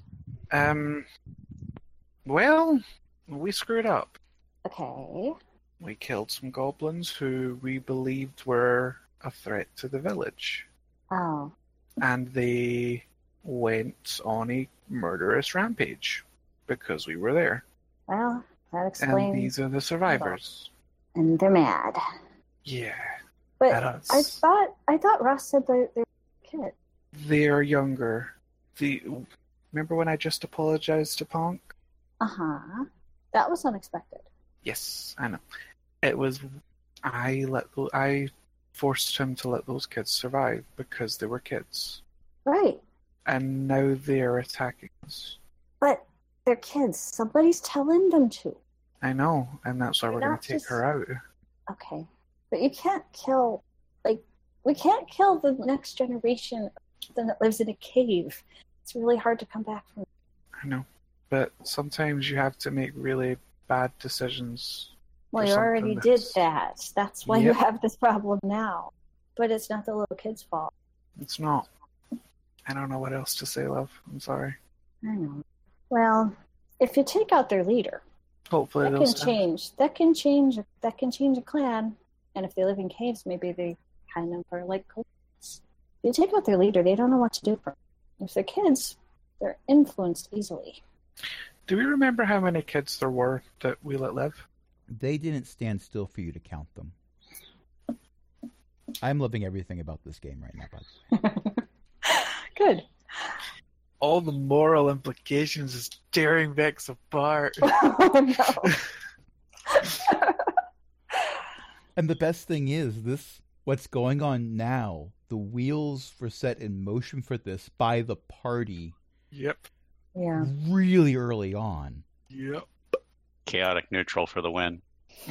Well, we screwed up. Okay. We killed some goblins who we believed were a threat to the village. Oh. And they went on a murderous rampage because we were there. Well, that And explains. these are the survivors. And they're mad. Yeah. But At us. I thought Ross said they were kids. They're younger. Remember when I just apologized to Ponk? Uh-huh. That was unexpected. Yes, I know. It was I forced him to let those kids survive because they were kids. Right. And now they're attacking us. But they're kids. Somebody's telling them to. I know, and that's why You're we're going not to take just- her out. Okay. But you can't kill, we can't kill the next generation that lives in a cave. It's really hard to come back from. I know. But sometimes you have to make really bad decisions. Well, for you already something did that's- that. That's why you Yep. have this problem now. But it's not the little kid's fault. It's not. I don't know what else to say, love. I'm sorry. I know. Well, if you take out their leader, Hopefully that they'll can stand. change. That can change a clan. And if they live in caves, maybe they kind of are like kobolds. If you take out their leader, they don't know what to do for them. If they're kids, they're influenced easily. Do we remember how many kids there were that we let live? They didn't stand still for you to count them. I'm loving everything about this game right now, bud. Good. All the moral implications is tearing Vex apart. Oh, no. And the best thing is, what's going on now, the wheels were set in motion for this by the party Yep. Yeah. really early on. Yep. Chaotic neutral for the win.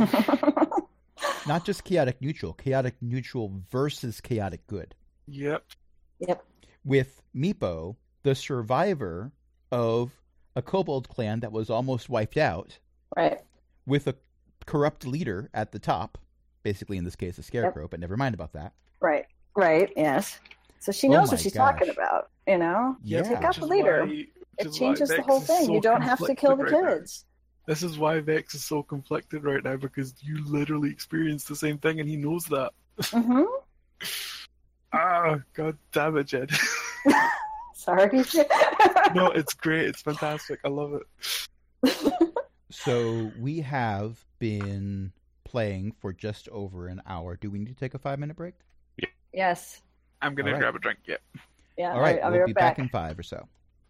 Not just chaotic neutral versus chaotic good. Yep. Yep. With Meepo, the survivor of a kobold clan that was almost wiped out, Right. with a corrupt leader at the top, basically in this case a scarecrow, but never mind about that. Right. Right. Yes. So she Oh knows my what she's gosh. talking about. You know, Yeah. take out Which the is leader. why- which It is why changes the Vex whole is thing. so You don't have to kill the conflicted right now. kids. This is why Vex is so conflicted right now, because you literally experienced the same thing and he knows that. Mm-hmm. Ah, god damn it, Jed. Sorry. No, it's great. It's fantastic. I love it. So we have been playing for just over an hour. Do we need to take a 5-minute break? Yes. I'm going All to right. grab a drink. Yep. Yeah. All right, I'll we'll right be back in 5 or so.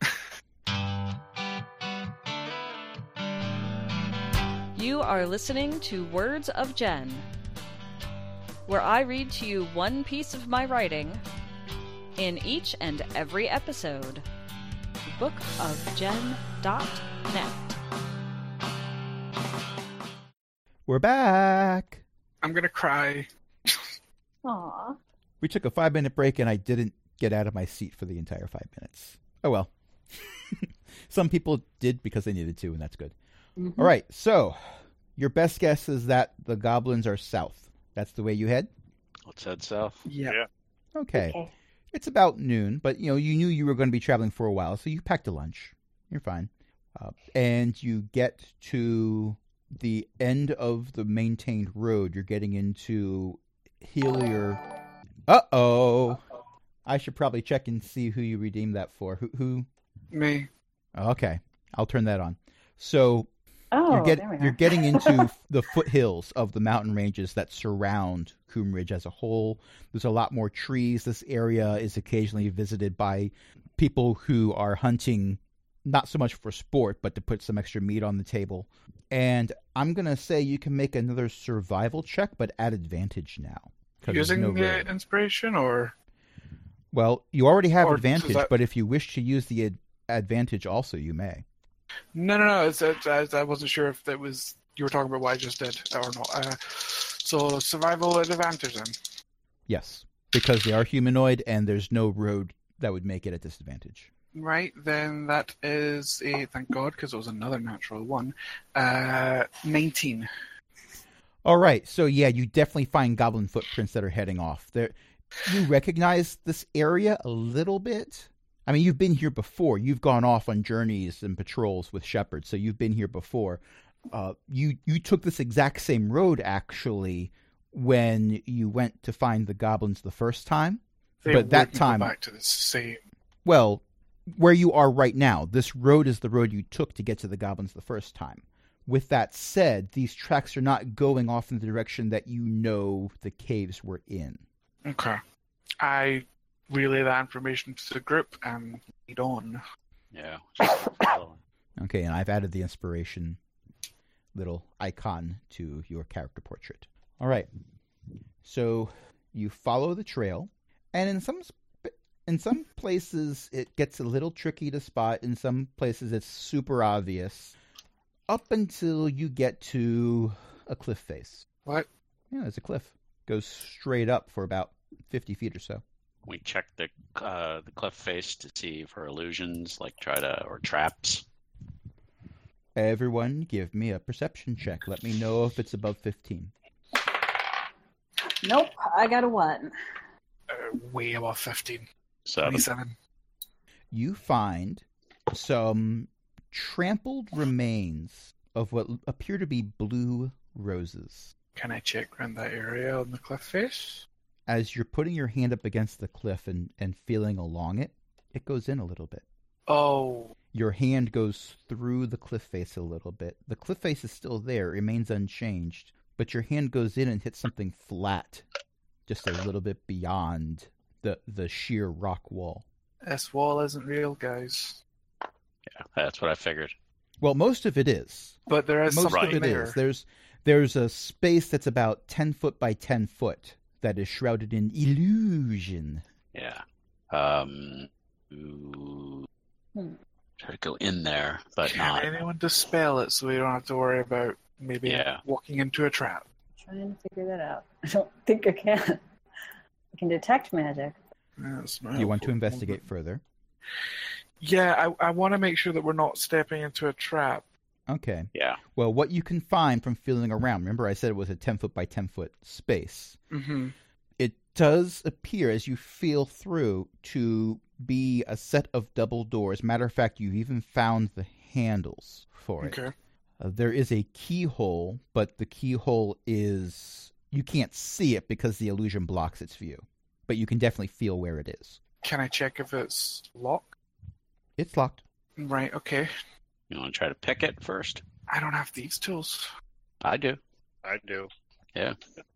You are listening to Words of Jen, where I read to you one piece of my writing in each and every episode. bookofjen.net. We're back. I'm going to cry. Aw. We took a 5-minute break and I didn't get out of my seat for the entire 5 minutes. Oh well. Some people did because they needed to, and that's good. Mm-hmm. All right, so your best guess is that the goblins are south. That's the way you head? Let's head south. Yeah. Yeah. Okay. It's about noon, but you knew you were going to be traveling for a while, so you packed a lunch. You're fine. And you get to the end of the maintained road. You're getting into Helier. Uh-oh. I should probably check and see who you redeemed that for. Who? Me. Okay. I'll turn that on. So Oh, there we you're are. getting into the foothills of the mountain ranges that surround Coombe Ridge as a whole. There's a lot more trees. This area is occasionally visited by people who are hunting, not so much for sport, but to put some extra meat on the table. And I'm going to say you can make another survival check, but at advantage now. 'cause there's Using no the road. inspiration, or Well, you already have or advantage, does that- but if you wish to use the advantage also, you may. No. I wasn't sure if that was you were talking about what I just did or not. So survival at advantage then. Yes, because they are humanoid and there's no road that would make it a disadvantage. Right, then that is a thank God, because it was another natural one. 19. All right, so yeah, you definitely find goblin footprints that are heading off. You recognize this area a little bit. I mean, you've been here before. You've gone off on journeys and patrols with shepherds, so you've been here before. You took this exact same road, actually, when you went to find the goblins the first time. They But that wouldn't go time, back to the same. well, where you are right now, this road is the road you took to get to the goblins the first time. With that said, these tracks are not going off in the direction that you know the caves were in. Okay. I relay that information to the group and lead on. Yeah. Okay, and I've added the inspiration little icon to your character portrait. All right. So you follow the trail, and in some places it gets a little tricky to spot. In some places it's super obvious. Up until you get to a cliff face. What? Yeah, there's a cliff. Goes straight up for about 50 feet or so. We check the cliff face to see for illusions, or traps. Everyone give me a perception check. Let me know if it's above 15. Nope, I got a 1. way above 15. 7. 27. You find some trampled remains of what appear to be blue roses. Can I check around that area on the cliff face? As you're putting your hand up against the cliff and feeling along it, it goes in a little bit. Oh, Your hand goes through the cliff face a little bit. The cliff face is still there, remains unchanged, but your hand goes in and hits something flat, just a little bit beyond the sheer rock wall. this wall isn't real, guys. Yeah, that's what I figured. Well, most of it is. But there is Most something of it there. is. There's a space that's about 10 foot by 10 foot that is shrouded in illusion. Yeah. Ooh, Hmm. try to go in there, but Can not. anyone dispel it so we don't have to worry about maybe Yeah. walking into a trap? Trying to figure that out. I don't think I can. I can detect magic. That's not You want to helpful. investigate further? Yeah, I want to make sure that we're not stepping into a trap. Okay. Yeah. Well, what you can find from feeling around, remember I said it was a 10 foot by 10 foot space. Mm-hmm. It does appear, as you feel through, to be a set of double doors. Matter of fact, you've even found the handles for it. Okay. There is a keyhole, but the keyhole is... You can't see it because the illusion blocks its view. But you can definitely feel where it is. Can I check if it's locked? It's locked. Right, okay. You want to try to pick it first? I don't have these tools. I do. I do. Am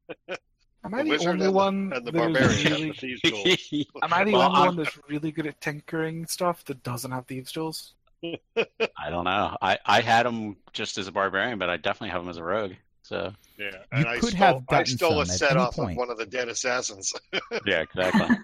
I The the wizard only and one And the that is barbarian really... have the thieves' tools. Am I the Well, only I'm- one that's really good at tinkering stuff that doesn't have thieves' tools? I don't know. I had him just as a barbarian, but I definitely have him as a rogue. So Yeah, You and I could stole, have I gotten stole a some at set any off point. of one of the dead assassins. yeah, exactly.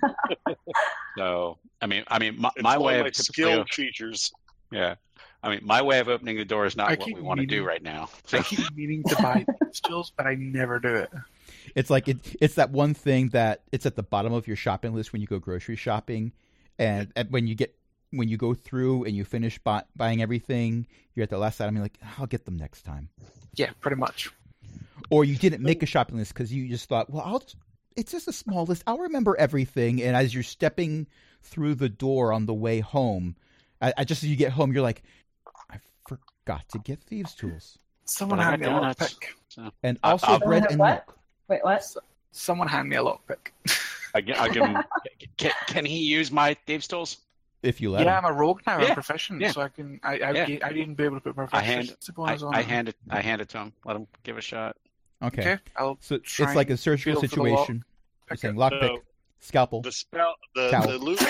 So I mean, It's my one way of of my typically, skilled features. yeah. I mean, my way of opening the door is not I what we keep want to do meaning- right now. I keep meaning to buy thieves' tools, but I never do it. It's like it's that one thing that it's at the bottom of your shopping list when you go grocery shopping, and when you go through and you finish buying everything, you're at the last item. You're like, I'll get them next time, Yeah, pretty much. or you didn't make a shopping list because you just thought, well, it's just a small list. I'll remember everything. And as you're stepping through the door on the way home, just as you get home, you're like, I forgot to get thieves' tools, Someone But I hand me a got donuts. lockpick. So and I- also I'll- bread Have and what? milk. Wait, what? Someone hand me a lockpick. I give him. Can he use my thieves' tools? If you let Yeah, him. I'm a rogue now. I'm Yeah, proficient, yeah. so I can. I didn't be able to put my I hand proficiency bonus on. I it. hand it to him. Let him give it a shot. Okay. Okay, I'll So try it's like a and surgical feel for the lock. situation. You're pick saying it. lockpick, So, scalpel. The spell, the Towel. illusion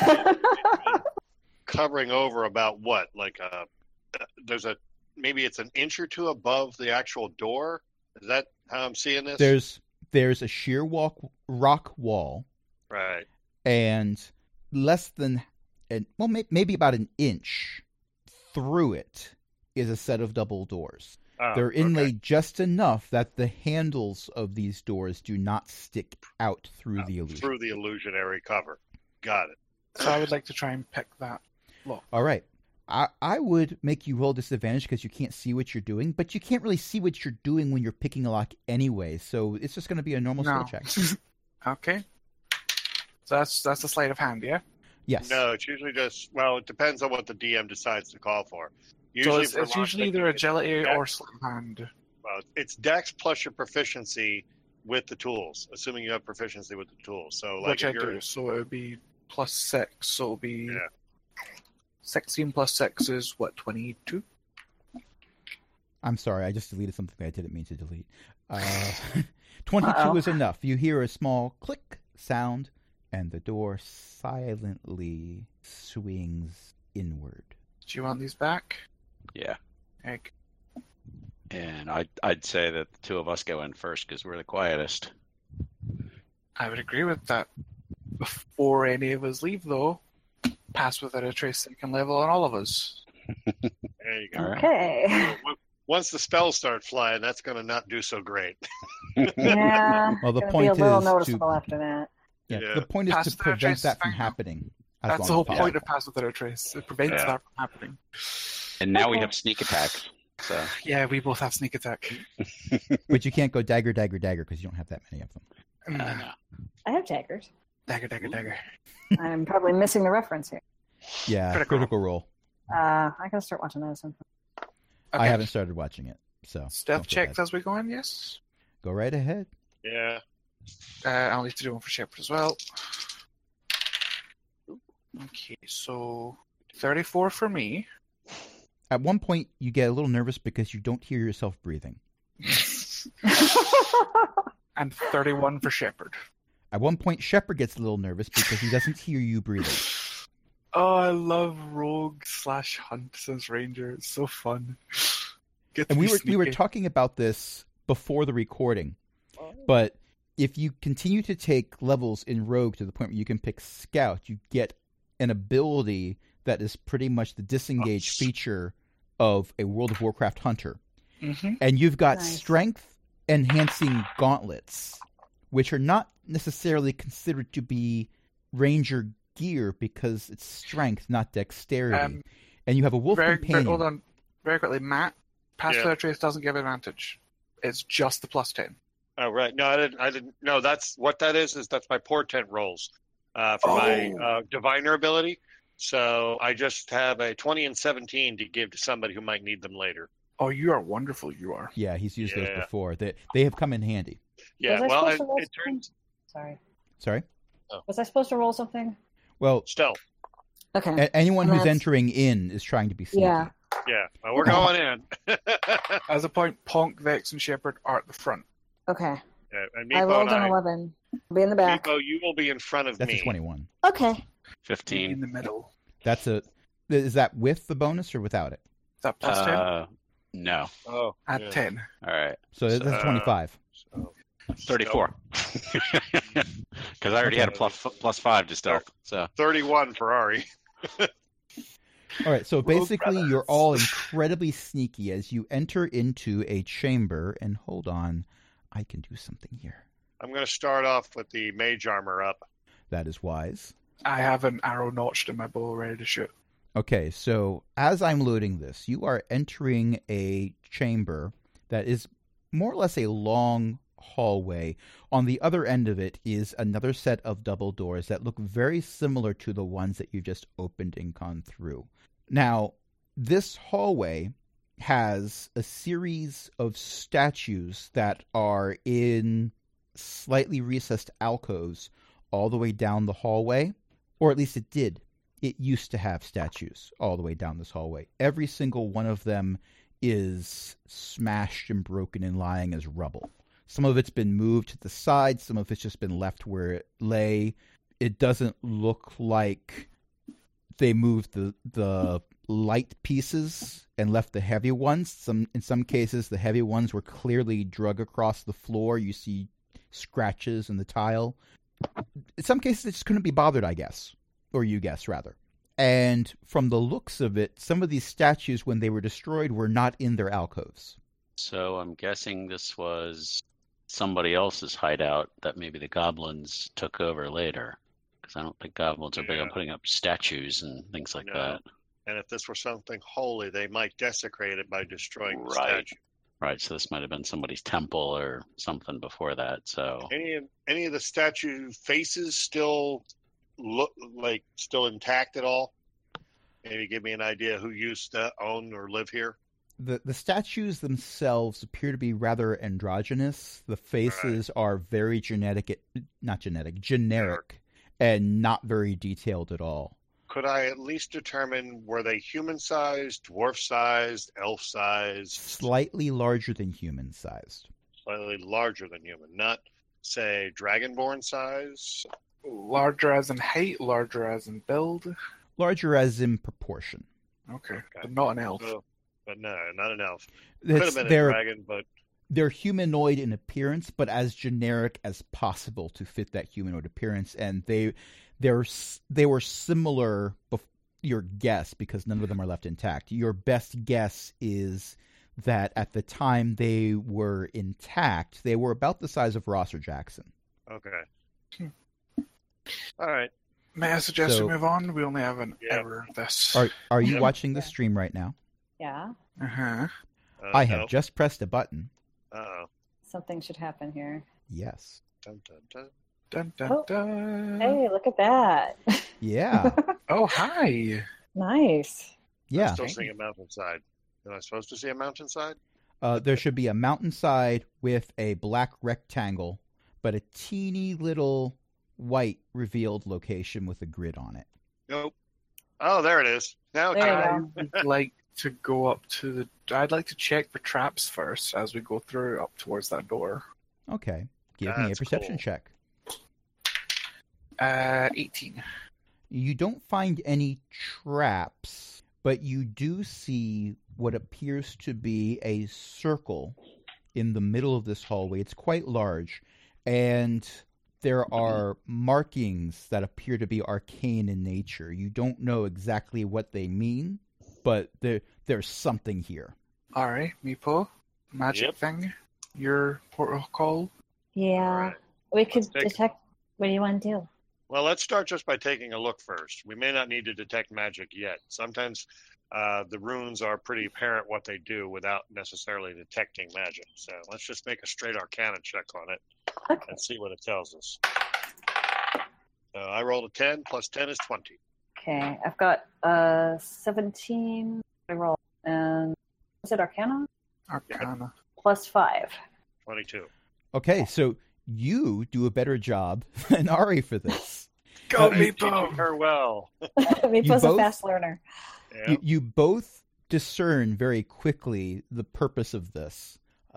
covering over about what? Like there's maybe it's an inch or two above the actual door. Is that how I'm seeing this? There's a sheer rock wall, Right. and less than, maybe about an inch through it is a set of double doors. Oh, They're okay. inlaid just enough that the handles of these doors do not stick out through the illusion. Through the illusionary cover. Got it. So I would like to try and pick that. All right. I would make you roll disadvantage because you can't see what you're doing, but you can't really see what you're doing when you're picking a lock anyway, so it's just going to be a normal skill No. check. Okay. So that's a sleight of hand, yeah. Yes. No, it's usually just, well, it depends on what the DM decides to call for. So Usually it's for usually lockpicking, either it's agility dex- or sleight of hand. well, it's dex plus your proficiency with the tools, assuming you have proficiency with the tools. So, like, Which I if you're do. So it would be +6. So it'll be Yeah. 16 plus 6 is what, 22? I'm sorry, I just deleted something I didn't mean to delete. 22 Uh-oh. is enough. You hear a small click sound, and the door silently swings inward. Do you want these back? Yeah. Egg. And I'd say that the two of us go in first because we're the quietest. I would agree with that. Before any of us leave, though, pass without a trace second level on all of us. there you go. All right. Okay. Once the spells start flying, that's going to not do so great. Yeah. Well, the Gonna point be a little is noticeable after that. Yeah. The point is Pass to without prevent trace that from fine. happening. as That's long the whole as point possible. of pass without a trace. It prevents Yeah. that from happening. And now we Okay. have sneak attack. So Yeah, we both have sneak attack. But you can't go dagger, dagger, dagger because you don't have that many of them. Mm. I have daggers. Dagger. I'm probably missing the reference here. Yeah, Critical Role. I gotta start watching that at some point. I haven't started watching it, so Stealth don't feel checks bad. as we go in, yes? Go right ahead. Yeah. I'll need to do one for Shepard as well. Okay, so 34 for me. At one point, you get a little nervous because you don't hear yourself breathing. And 31 for Shepard. At one point, Shepard gets a little nervous because he doesn't hear you breathing. Oh, I love Rogue / Hunt since Ranger. It's so fun. And we were talking about this before the recording, but if you continue to take levels in Rogue to the point where you can pick Scout, you get an ability that is pretty much the disengage feature of a World of Warcraft hunter. Mm-hmm. And you've got Nice. strength enhancing gauntlets, which are not necessarily considered to be Ranger gear because it's strength, not dexterity. And you have a wolf companion. Hold on, very quickly, Matt. Pass Yeah. without trace doesn't give advantage. It's just the +10. Oh, right. No, I didn't. No, that's what that is that's my portent rolls for my diviner ability. So I just have a 20 and 17 to give to somebody who might need them later. Oh, you are wonderful. You are. Yeah, he's used those Yeah. before. They have come in handy. Yeah, Was I well, supposed to roll it turns Sorry. Sorry? Was I supposed to roll something? Well, stealth. Okay. anyone And who's that's- entering in is trying to be sneaky. Yeah. Yeah, well, we're going in. As a point, Ponk, Vex, and Shepard are at the front. Okay. Yeah, and I Meepo rolled and an I. 11. I'll be in the back. Meepo, you will be in front of That's me. a 21. Okay. In 15. the middle. That's a. Is that with the bonus or without it? Is that +10? No. Oh, At yeah. 10. All right. So that's Uh, 25. So, 34. Because I already had a +5 to stealth. So 31 for Ari. All right, so Rogue basically brothers. you're all incredibly sneaky as you enter into a chamber. And hold on, I can do something here. I'm going to start off with the mage armor up. That is wise. I have an arrow notched in my bow ready to shoot. Okay, so as I'm loading this, you are entering a chamber that is more or less a long hallway. On the other end of it is another set of double doors that look very similar to the ones that you just opened and gone through. Now, this hallway has a series of statues that are in slightly recessed alcoves all the way down the hallway, or at least it did. It used to have statues all the way down this hallway. Every single one of them is smashed and broken and lying as rubble. Some of it's been moved to the side. Some of it's just been left where it lay. It doesn't look like they moved the light pieces and left the heavy ones. In some cases, the heavy ones were clearly drug across the floor. You see scratches in the tile. In some cases, it just couldn't be bothered, I guess. Or you guess, rather. And from the looks of it, some of these statues, when they were destroyed, were not in their alcoves. So I'm guessing this was somebody else's hideout that maybe the goblins took over later. Because I don't think goblins are big on Yeah. putting up statues and things like No. that. And if this were something holy, they might desecrate it by destroying the Right. statue. Right, so this might have been somebody's temple or something before that. So Any of the statue faces still look like still intact at all? Maybe give me an idea who used to own or live here. The statues themselves appear to be rather androgynous. The faces are very generic, and not very detailed at all. Could I at least determine were they human-sized, dwarf-sized, elf-sized, Slightly larger than human sized. slightly larger than human, not say dragonborn size? Larger as in height, larger as in build. Larger as in proportion. Okay. But not an elf. So, but no, not an elf. Could have been a They're dragon, but they're humanoid in appearance, but as generic as possible to fit that humanoid appearance. And they were similar. Your guess, because none of them are left intact. Your best guess is that at the time they were intact, they were about the size of Ross or Jackson. okay. All right. May I suggest So- we move on? We only have an Yeah. hour of this. Are you Yep. watching the stream right now? Yeah. Uh-huh. I have No. just pressed a button. Uh-oh. Something should happen here. Yes. Dun, dun, dun. Dun, dun, Oh. dun. Hey, look at that. Yeah. Oh, hi. Nice. Yeah. I'm still seeing a mountainside. Am I supposed to see a mountainside? There should be a mountainside with a black rectangle, but a teeny little white revealed location with a grid on it. Nope. Oh, there it is. Now it There came you out. go. I would like to go up to the. I'd like to check for traps first as we go through up towards that door. Okay. Give me a That's perception cool. check. 18. You don't find any traps, but you do see what appears to be a circle in the middle of this hallway. It's quite large, and there are markings that appear to be arcane in nature. You don't know exactly what they mean, but there's something here. All right, Meepo, magic Yep. thing, your protocol. Yeah. Alright. We could Let's take- detect. What do you want to do? Well, let's start just by taking a look first. We may not need to detect magic yet. Sometimes the runes are pretty apparent what they do without necessarily detecting magic. So let's just make a straight arcana check on it Okay. and see what it tells us. I rolled a 10, plus 10 is 20. Okay. I've got 17. I roll. And is it Arcana? Arcana. Plus 5. 22. Okay, so you do a better job than Ari for this. Go, Uh, Teaching Meepo! her well. Meepo's a both- fast learner. Yeah. You both discern very quickly the purpose of this.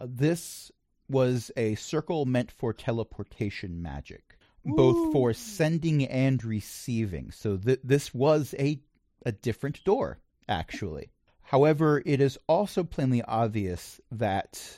This was a circle meant for teleportation magic, both for sending and receiving. So this was a different door, actually. However, it is also plainly obvious that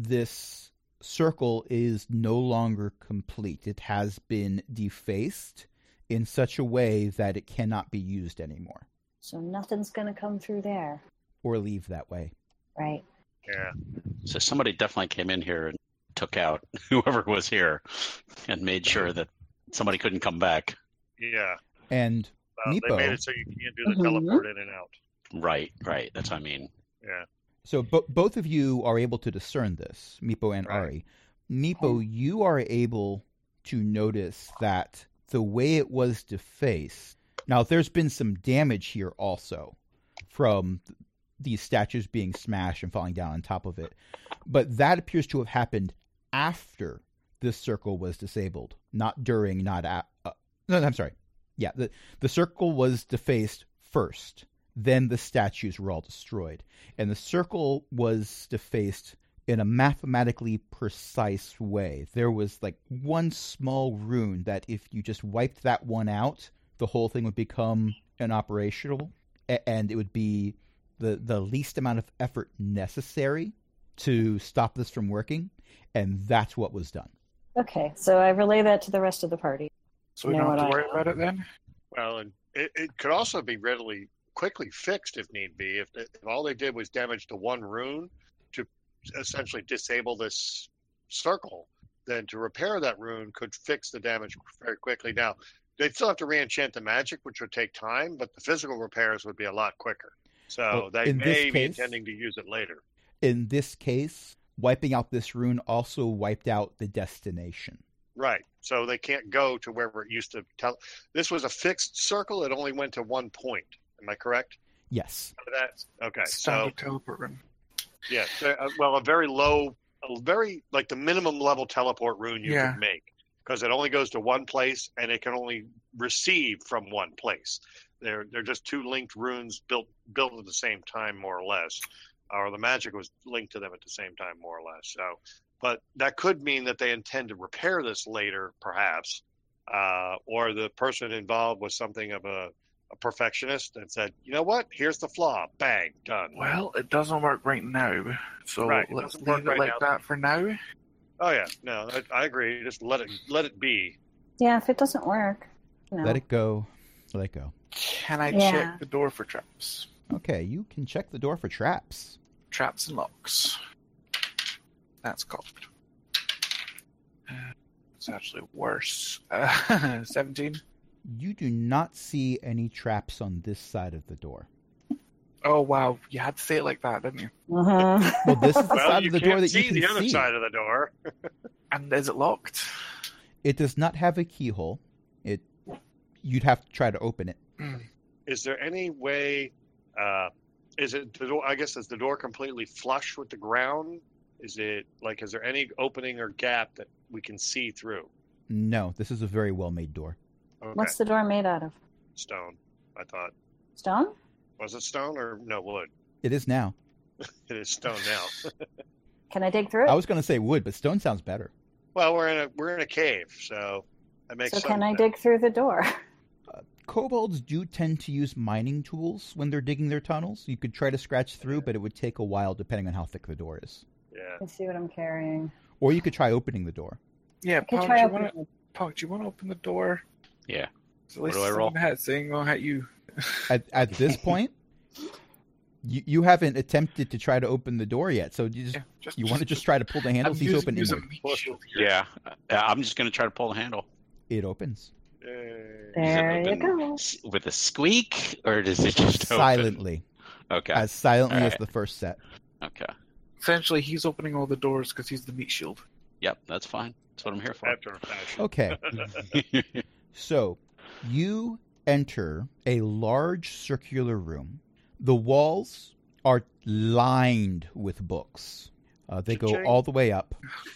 this circle is no longer complete. It has been defaced in such a way that it cannot be used anymore. So nothing's going to come through there. Or leave that way. Right. Yeah. So somebody definitely came in here and took out whoever was here and made sure that somebody couldn't come back. Yeah. And They Meepo. made it so you can't do the Mhm. teleport in and out. Right. That's what I mean. Yeah. So both of you are able to discern this, Meepo and Right. Ari. Meepo, you are able to notice that the way it was defaced. Now, there's been some damage here also from these statues being smashed and falling down on top of it. But that appears to have happened after this circle was disabled, not during, not no, I'm sorry. Yeah, the circle was defaced first. Then the statues were all destroyed. And the circle was defaced in a mathematically precise way. There was like one small rune that if you just wiped that one out, the whole thing would become inoperational, and it would be the least amount of effort necessary to stop this from working, and that's what was done. Okay. So I relay that to the rest of the party. So we Know don't what have to I worry know. about it then? Well, and it could also be quickly fixed if need be. If all they did was damage the one rune to essentially disable this circle, then to repair that rune could fix the damage very quickly. Now, they'd still have to re-enchant the magic, which would take time, but the physical repairs would be a lot quicker. So Well, they in this may be case- intending to use it later. In this case, wiping out this rune also wiped out the destination. Right. So they can't go to wherever it used to tell. This was a fixed circle. It only went to one point. Am I correct? Yes. That okay. So Standard teleport rune. yeah. Well, a very like the minimum level teleport rune you Yeah. could make, because it only goes to one place and it can only receive from one place. They're just two linked runes built at the same time, more or less, or the magic was linked to them at the same time, more or less. So, but that could mean that they intend to repair this later, perhaps, or the person involved was something of a perfectionist and said, you know what, here's the flaw, bang, done. Well, it doesn't work right now, so Right, it let's doesn't work leave it right like now. that for now. Oh yeah, no, I agree. Just let it be. Yeah. If it doesn't work, no. Let it go. Let it go. Can I Yeah. check the door for traps? Okay, you can check the door for traps. Traps and locks. That's cocked. It's actually worse. 17. You do not see any traps on this side of the door. Oh wow, you had to say it like that, didn't you? Uh-huh. Well, this is the Well, side you of the can't door that see you can the other see. side of the door. And is it locked? It does not have a keyhole. You'd have to try to open it. Is there any way? Is it the door? I guess is the door completely flush with the ground? Is there any opening or gap that we can see through? No, this is a very well-made door. Okay. What's the door made out of? Stone? I thought. Stone? Was it stone or no wood? It is now. It is stone now. Can I dig through it? I was going to say wood, but stone sounds better. Well, we're in a cave, so that makes sense. So can I dig through the door? Kobolds do tend to use mining tools when they're digging their tunnels. You could try to scratch through, but it would take a while depending on how thick the door is. Yeah. Let's see what I'm carrying. Or you could try opening the door. Yeah, I can Pog, try do you opening want it. to? Pog, do you want to open the door? Yeah. So at least do I roll? someone saying gonna hit you. At this point, you haven't attempted to try to open the door yet, so you want to just try to pull the handle, see if it's open use a inward. meat shield here. Yeah. I'm just going to try to pull the handle. It opens. There Does it you open go. with a squeak, or does it just open? Silently. Okay. As silently as Alright. the first set. Okay. Essentially, he's opening all the doors because he's the meat shield. Yep, that's fine. That's what I'm here for. After a fashion. Okay, so you enter a large circular room. The walls are lined with books. They go Cha-ching. all the way up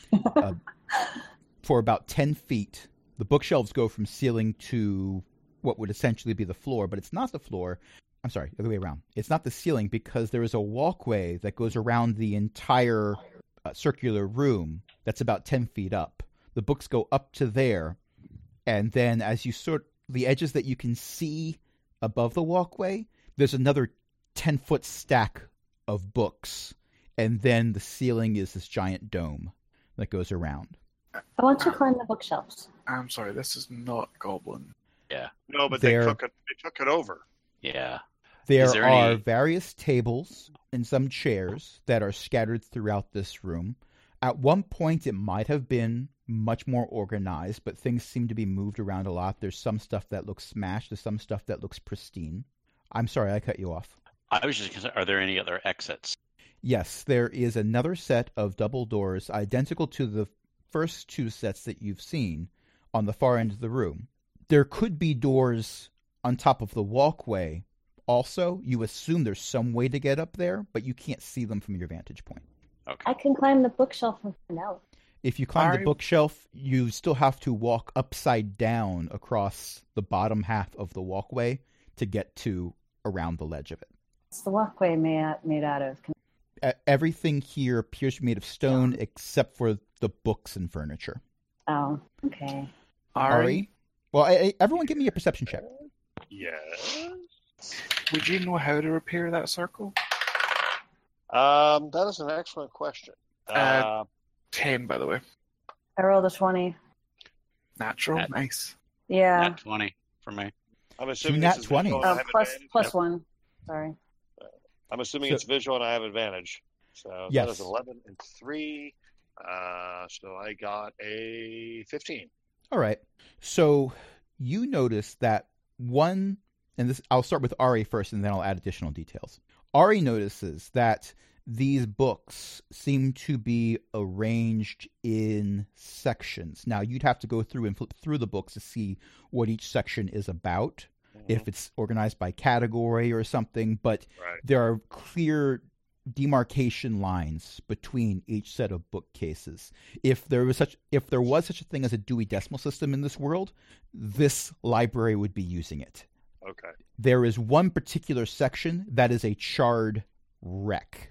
for about 10 feet. The bookshelves go from ceiling to what would essentially be the floor, but it's not the floor. I'm sorry, the other way around. It's not the ceiling because there is a walkway that goes around the entire circular room that's about 10 feet up. The books go up to there, and then as you the edges that you can see above the walkway, there's another 10-foot stack of books, and then the ceiling is this giant dome that goes around. I want to climb the bookshelves. I'm sorry, this is not Goblin. No, but There- they took it over. Yeah. There Is there are any- various tables and some chairs that are scattered throughout this room. At one point, it might have been much more organized, but things seem to be moved around a lot. There's some stuff that looks smashed. There's some stuff that looks pristine. I'm sorry, I cut you off. I was just concerned, are there any other exits? Yes, there is another set of double doors identical to the first two sets that you've seen on the far end of the room. There could be doors on top of the walkway. Also, you assume there's some way to get up there, but you can't see them from your vantage point. Okay. I can climb the bookshelf and find out. If you climb the Alright. bookshelf, you still have to walk upside down across the bottom half of the walkway to get to around the ledge of it. What's the walkway made out of? Everything here appears to be made of stone except for the books and furniture. Oh, okay. Ari? Well, everyone give me a perception check. Yes. Would you know how to repair that circle? That is an excellent question. 10, by the way. I rolled a 20. Natural, Nat- nice. Yeah. Nat 20 for me. I'm assuming Nat this is 20. visual and I have Plus advantage. plus 1. Sorry. I'm assuming So- it's visual and I have advantage. So Yes. that is 11 and 3. So I got a 15. All right. So you notice that one, and this I'll start with Ari first, and then I'll add additional details. Ari notices that these books seem to be arranged in sections. Now, you'd have to go through and flip through the books to see what each section is about, if it's organized by category or something, but Right. there are clear demarcation lines between each set of bookcases. If there was such a thing as a Dewey Decimal System in this world, this library would be using it. Okay. There is one particular section that is a charred wreck.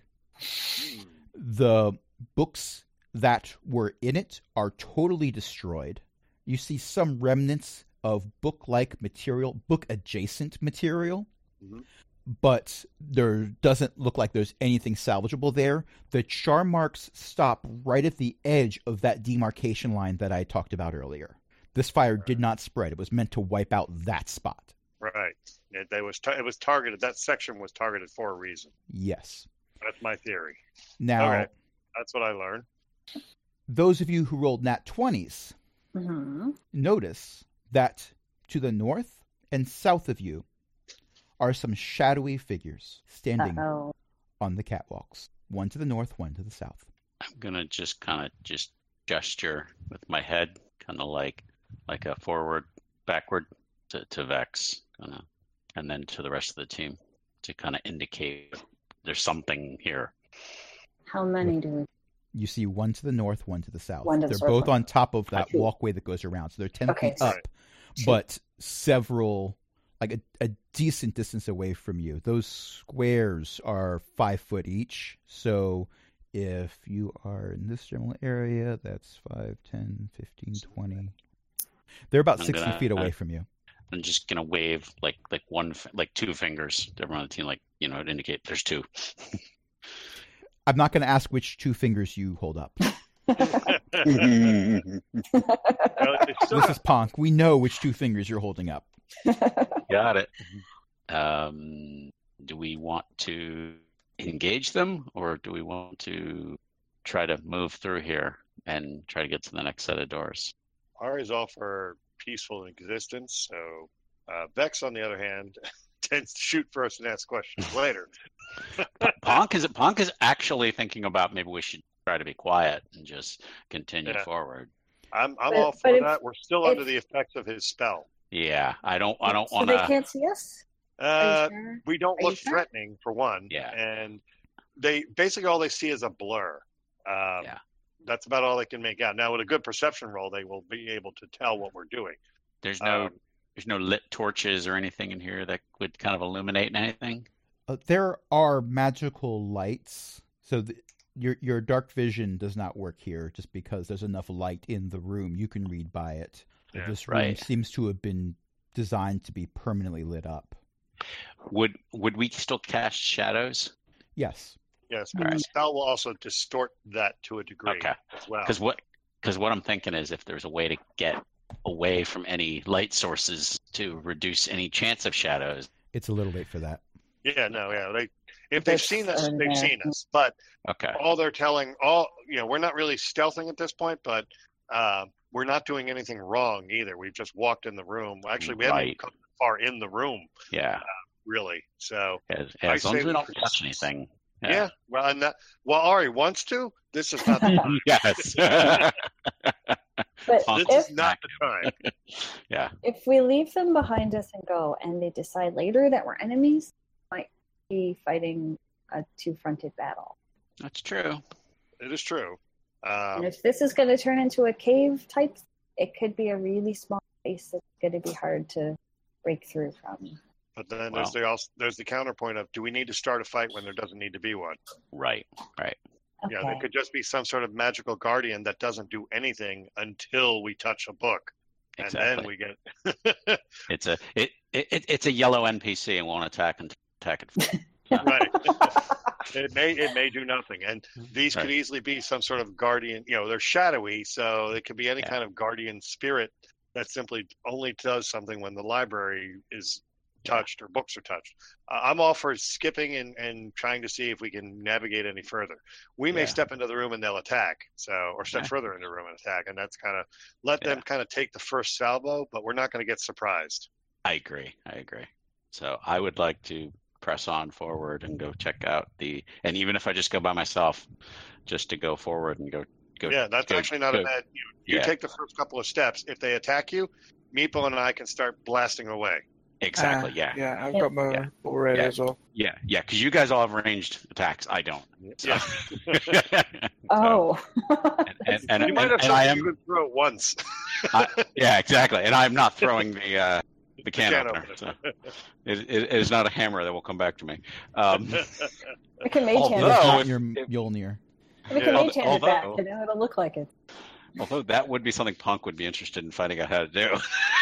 The books that were in it are totally destroyed. You see some remnants of book-like material, book-adjacent material, Mhm. but there doesn't look like there's anything salvageable there. The char marks stop right at the edge of that demarcation line that I talked about earlier. This fire did not spread. It was meant to wipe out that spot. Right. It was targeted. That section was targeted for a reason. Yes. That's my theory. Now, Okay. That's what I learned. those of you who rolled nat 20s Mm-hmm. notice that to the north and south of you are some shadowy figures standing Uh-oh. on the catwalks. One to the north, one to the south. I'm going to just kind of gesture with my head, kind of like a forward, backward to Vex, and then to the rest of the team to kind of indicate there's something here. How many do we? You see one to the north, one to the south. One to the They're south, both one on top of that two. walkway that goes around. So they're 10 Okay, feet so- up, but several, like a decent distance away from you. Those squares are 5 foot each. So if you are in this general area, that's 5, 10, 15, 20. They're about I'm 60 gonna- feet away from you. I'm just gonna wave like two fingers to everyone on the team, like to indicate there's two. I'm not going to ask which two fingers you hold up. This is Ponk. We know which two fingers you're holding up. Got it. Do we want to engage them, or do we want to try to move through here and try to get to the next set of doors? Ari's all for peaceful existence, so Vex, on the other hand, tends to shoot first and ask questions later. Ponk is actually thinking about maybe we should try to be quiet and just continue Yeah. forward. I'm But- all but for if- that. We're still under the effects of his spell. Yeah, I don't So want they to. can't see us? Are you sure? We don't Are you look sure? threatening, for one. Yeah. And they basically all they see is a blur. Yeah. That's about all they can make out. Now, with a good perception roll, they will be able to tell what we're doing. There's no lit torches or anything in here that would kind of illuminate anything. There are magical lights, so your dark vision does not work here just because there's enough light in the room. You can read by it. Yeah, This room right. seems to have been designed to be permanently lit up. Would we still cast shadows? Yes. Yes, All but the right. spell will also distort that to a degree Okay. as well. Because what I'm thinking is if there's a way to get away from any light sources to reduce any chance of shadows. It's a little late for that. Yeah, no, yeah. If they've There's seen us, certain they've there. seen us. But Okay. all they're telling, we're not really stealthing at this point, but we're not doing anything wrong either. We've just walked in the room. Actually, we haven't even Right. come far in the room, Yeah. really. So, As I long as say we we don't could- touch anything. yeah. Well, and while Ari wants to, this is not the time. Yes. But Ponk This if is not the time. Yeah. if we leave them behind us and go, and they decide later that we're enemies, we might be fighting a two-fronted battle. That's true. It is true. And if this is going to turn into a cave type, it could be a really small space that's going to be hard to break through from. But then Well. there's the counterpoint of, do we need to start a fight when there doesn't need to be one? Right. Okay. Yeah, there could just be some sort of magical guardian that doesn't do anything until we touch a book, and then Exactly. we get It's a yellow NPC and won't attack it. right. It may do nothing, and these could Right. easily be some sort of guardian. They're shadowy, so it could be any Yeah. kind of guardian spirit that simply only does something when the library is touched or books are touched. I'm all for skipping and trying to see if we can navigate any further. We may Yeah. step into the room and they'll attack, or step Yeah. further into the room and attack, and that's kind of let them Yeah. kind of take the first salvo, but we're not going to get surprised. I agree. So I would like to press on forward and go check out and even if I just go by myself, just to go forward and go. Yeah, that's go- actually not a go- bad. You yeah. take the first couple of steps. If they attack you, Meeple and I can start blasting away. Exactly. Yeah. Yeah, I've got my Yeah. bow ready Yeah. as well. Yeah. Because you guys all have ranged attacks. I don't. So- Yeah. Oh. and You might have and I something am. you could throw it once. Yeah, exactly. And I'm not throwing the can can opener. opener. So it is not a hammer that will come back to me. We can mage hand Although- it It's back. not if- your if- Mjolnir. We can Yeah. mage hand it back, Although- and then it'll look like it. Although that would be something Punk would be interested in finding out how to do.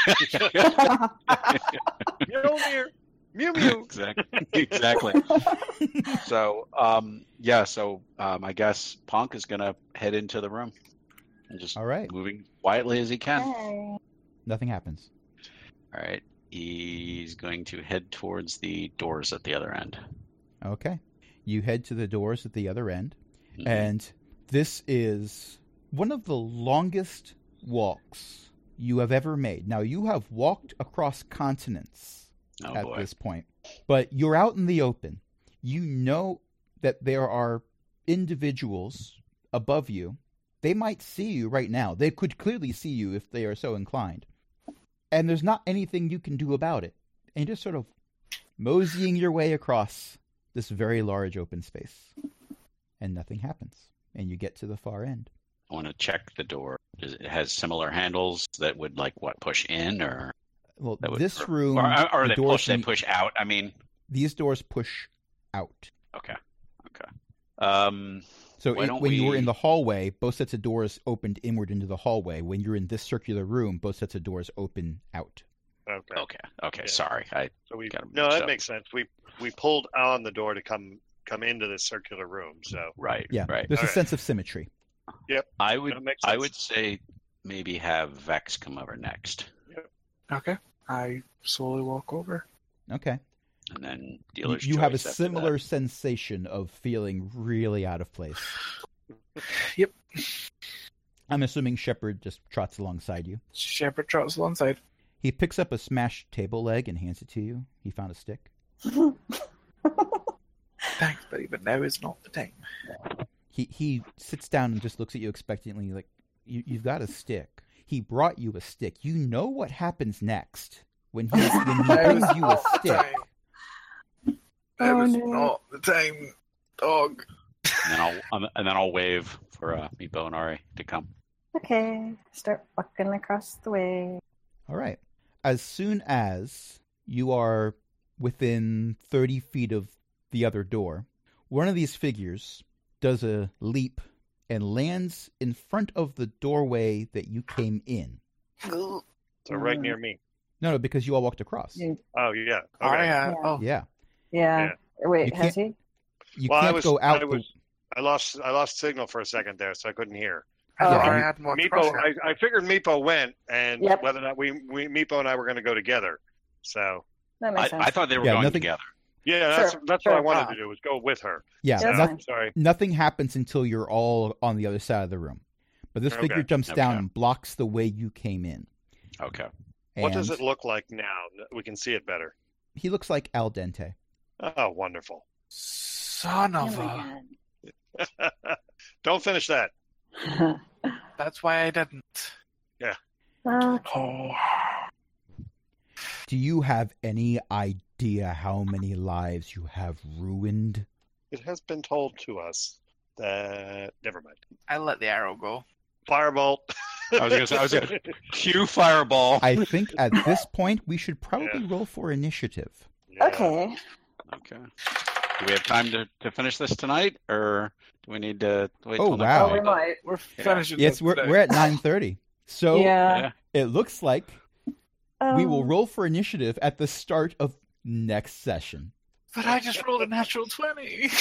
Mjolnir. Mew Mew. Exactly. So, I guess Punk is going to head into the room and just All right. moving quietly as he can. Hey. Nothing happens. All right. He's going to head towards the doors at the other end. Okay. You head to the doors at the other end, Mhm. and this is one of the longest walks you have ever made. Now, you have walked across continents Oh, at boy. this point, but you're out in the open. You know that there are individuals above you they might see you right now. They could clearly see you if they are so inclined. And there's not anything you can do about it. And you're just sort of moseying your way across this very large open space. And nothing happens. And you get to the far end. I want to check the door. It has similar handles that would, push in, or... Well, that would, this room... Or the they doors push out, I mean... These doors push out. Okay. So when you were in the hallway, both sets of doors opened inward into the hallway. When you're in this circular room, both sets of doors open out. Okay. Okay. Yeah. Sorry, that makes sense. We pulled on the door to come into this circular room. So right. There's a sense of symmetry. Yep. I would say maybe have Vex come over next. Yep. Okay. I slowly walk over. Okay. And then dealer's you have a choice after similar that. sensation of feeling really out of place. Yep. I'm assuming Shepard just trots alongside you. Shepard trots alongside. He picks up a smashed table leg and hands it to you. He found a stick. Thanks, buddy, but now is not the time. He sits down and just looks at you expectantly, like, you've got a stick. He brought you a stick. You know what happens next when he brings you a stick. That was not the time, dog. And then I'll wave for Meepo and Ari to come. Okay, start walking across the way. All right. As soon as you are within 30 feet of the other door, one of these figures does a leap and lands in front of the doorway that you came in. So right near me. No, because you all walked across. Oh yeah. Okay. Yeah. Wait, has he? You can't go out. I lost signal for a second there, so I couldn't hear. Meepo, I figured Meepo went, and whether or not Meepo and I were going to go together. So that makes sense. I thought they were going together. Yeah, that's what I wanted to do, was go with her. Yeah, so, sorry. Nothing happens until you're all on the other side of the room. But this figure jumps down and blocks the way you came in. Okay. And what does it look like now? We can see it better. He looks like Al Dente. Oh, wonderful. Son of a... Don't finish that. That's why I didn't. Yeah. Okay. Do you have any idea how many lives you have ruined? It has been told to us that... Never mind. I let the arrow go. Firebolt. I was going to cue Fireball. I think at this point we should probably roll for initiative. Yeah. Okay. Do we have time to finish this tonight, or do we need to wait till next wow. Oh, we might. We're finishing Yes, we're at 9:30. So it looks like we will roll for initiative at the start of next session. But I just rolled a natural 20.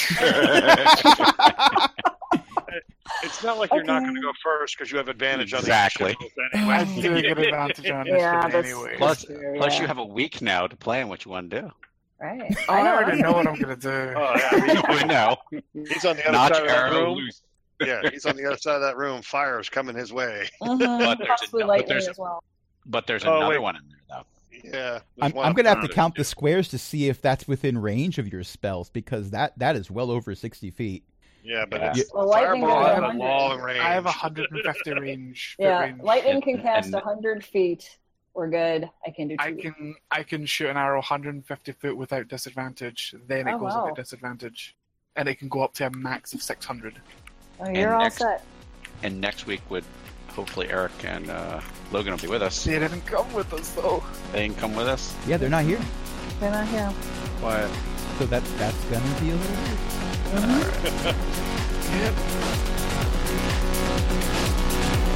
It's not like you're not going to go first because you have advantage on the Exactly. anyway. I do get advantage on this anyway. Plus, you have a week now to plan what you want to do. Right. I already know what I'm going to do. Oh, yeah. I know. He's on the other Notch side of that arrow room. loose. Yeah, he's on the other side of that room. Fire's coming his way. Possibly lightning as well. But there's another one in there, though. Yeah. I'm going to have to count the squares to see if that's within range of your spells, because that is well over 60 feet. Yeah, but it's lightning Fireball goes has a 100. long range. I have 150 range. Yeah, lightning can And- cast and- 100 feet. We're good. I can do 2. I can shoot an arrow 150 foot without disadvantage. Then it goes wow. into disadvantage, and it can go up to a max of 600. Oh, you're all set. And next week would hopefully Eric and Logan will be with us. They didn't come with us though. They can come with us. Yeah, they're not here. They're not here. Quiet. So that's going to be a little weird. Yep.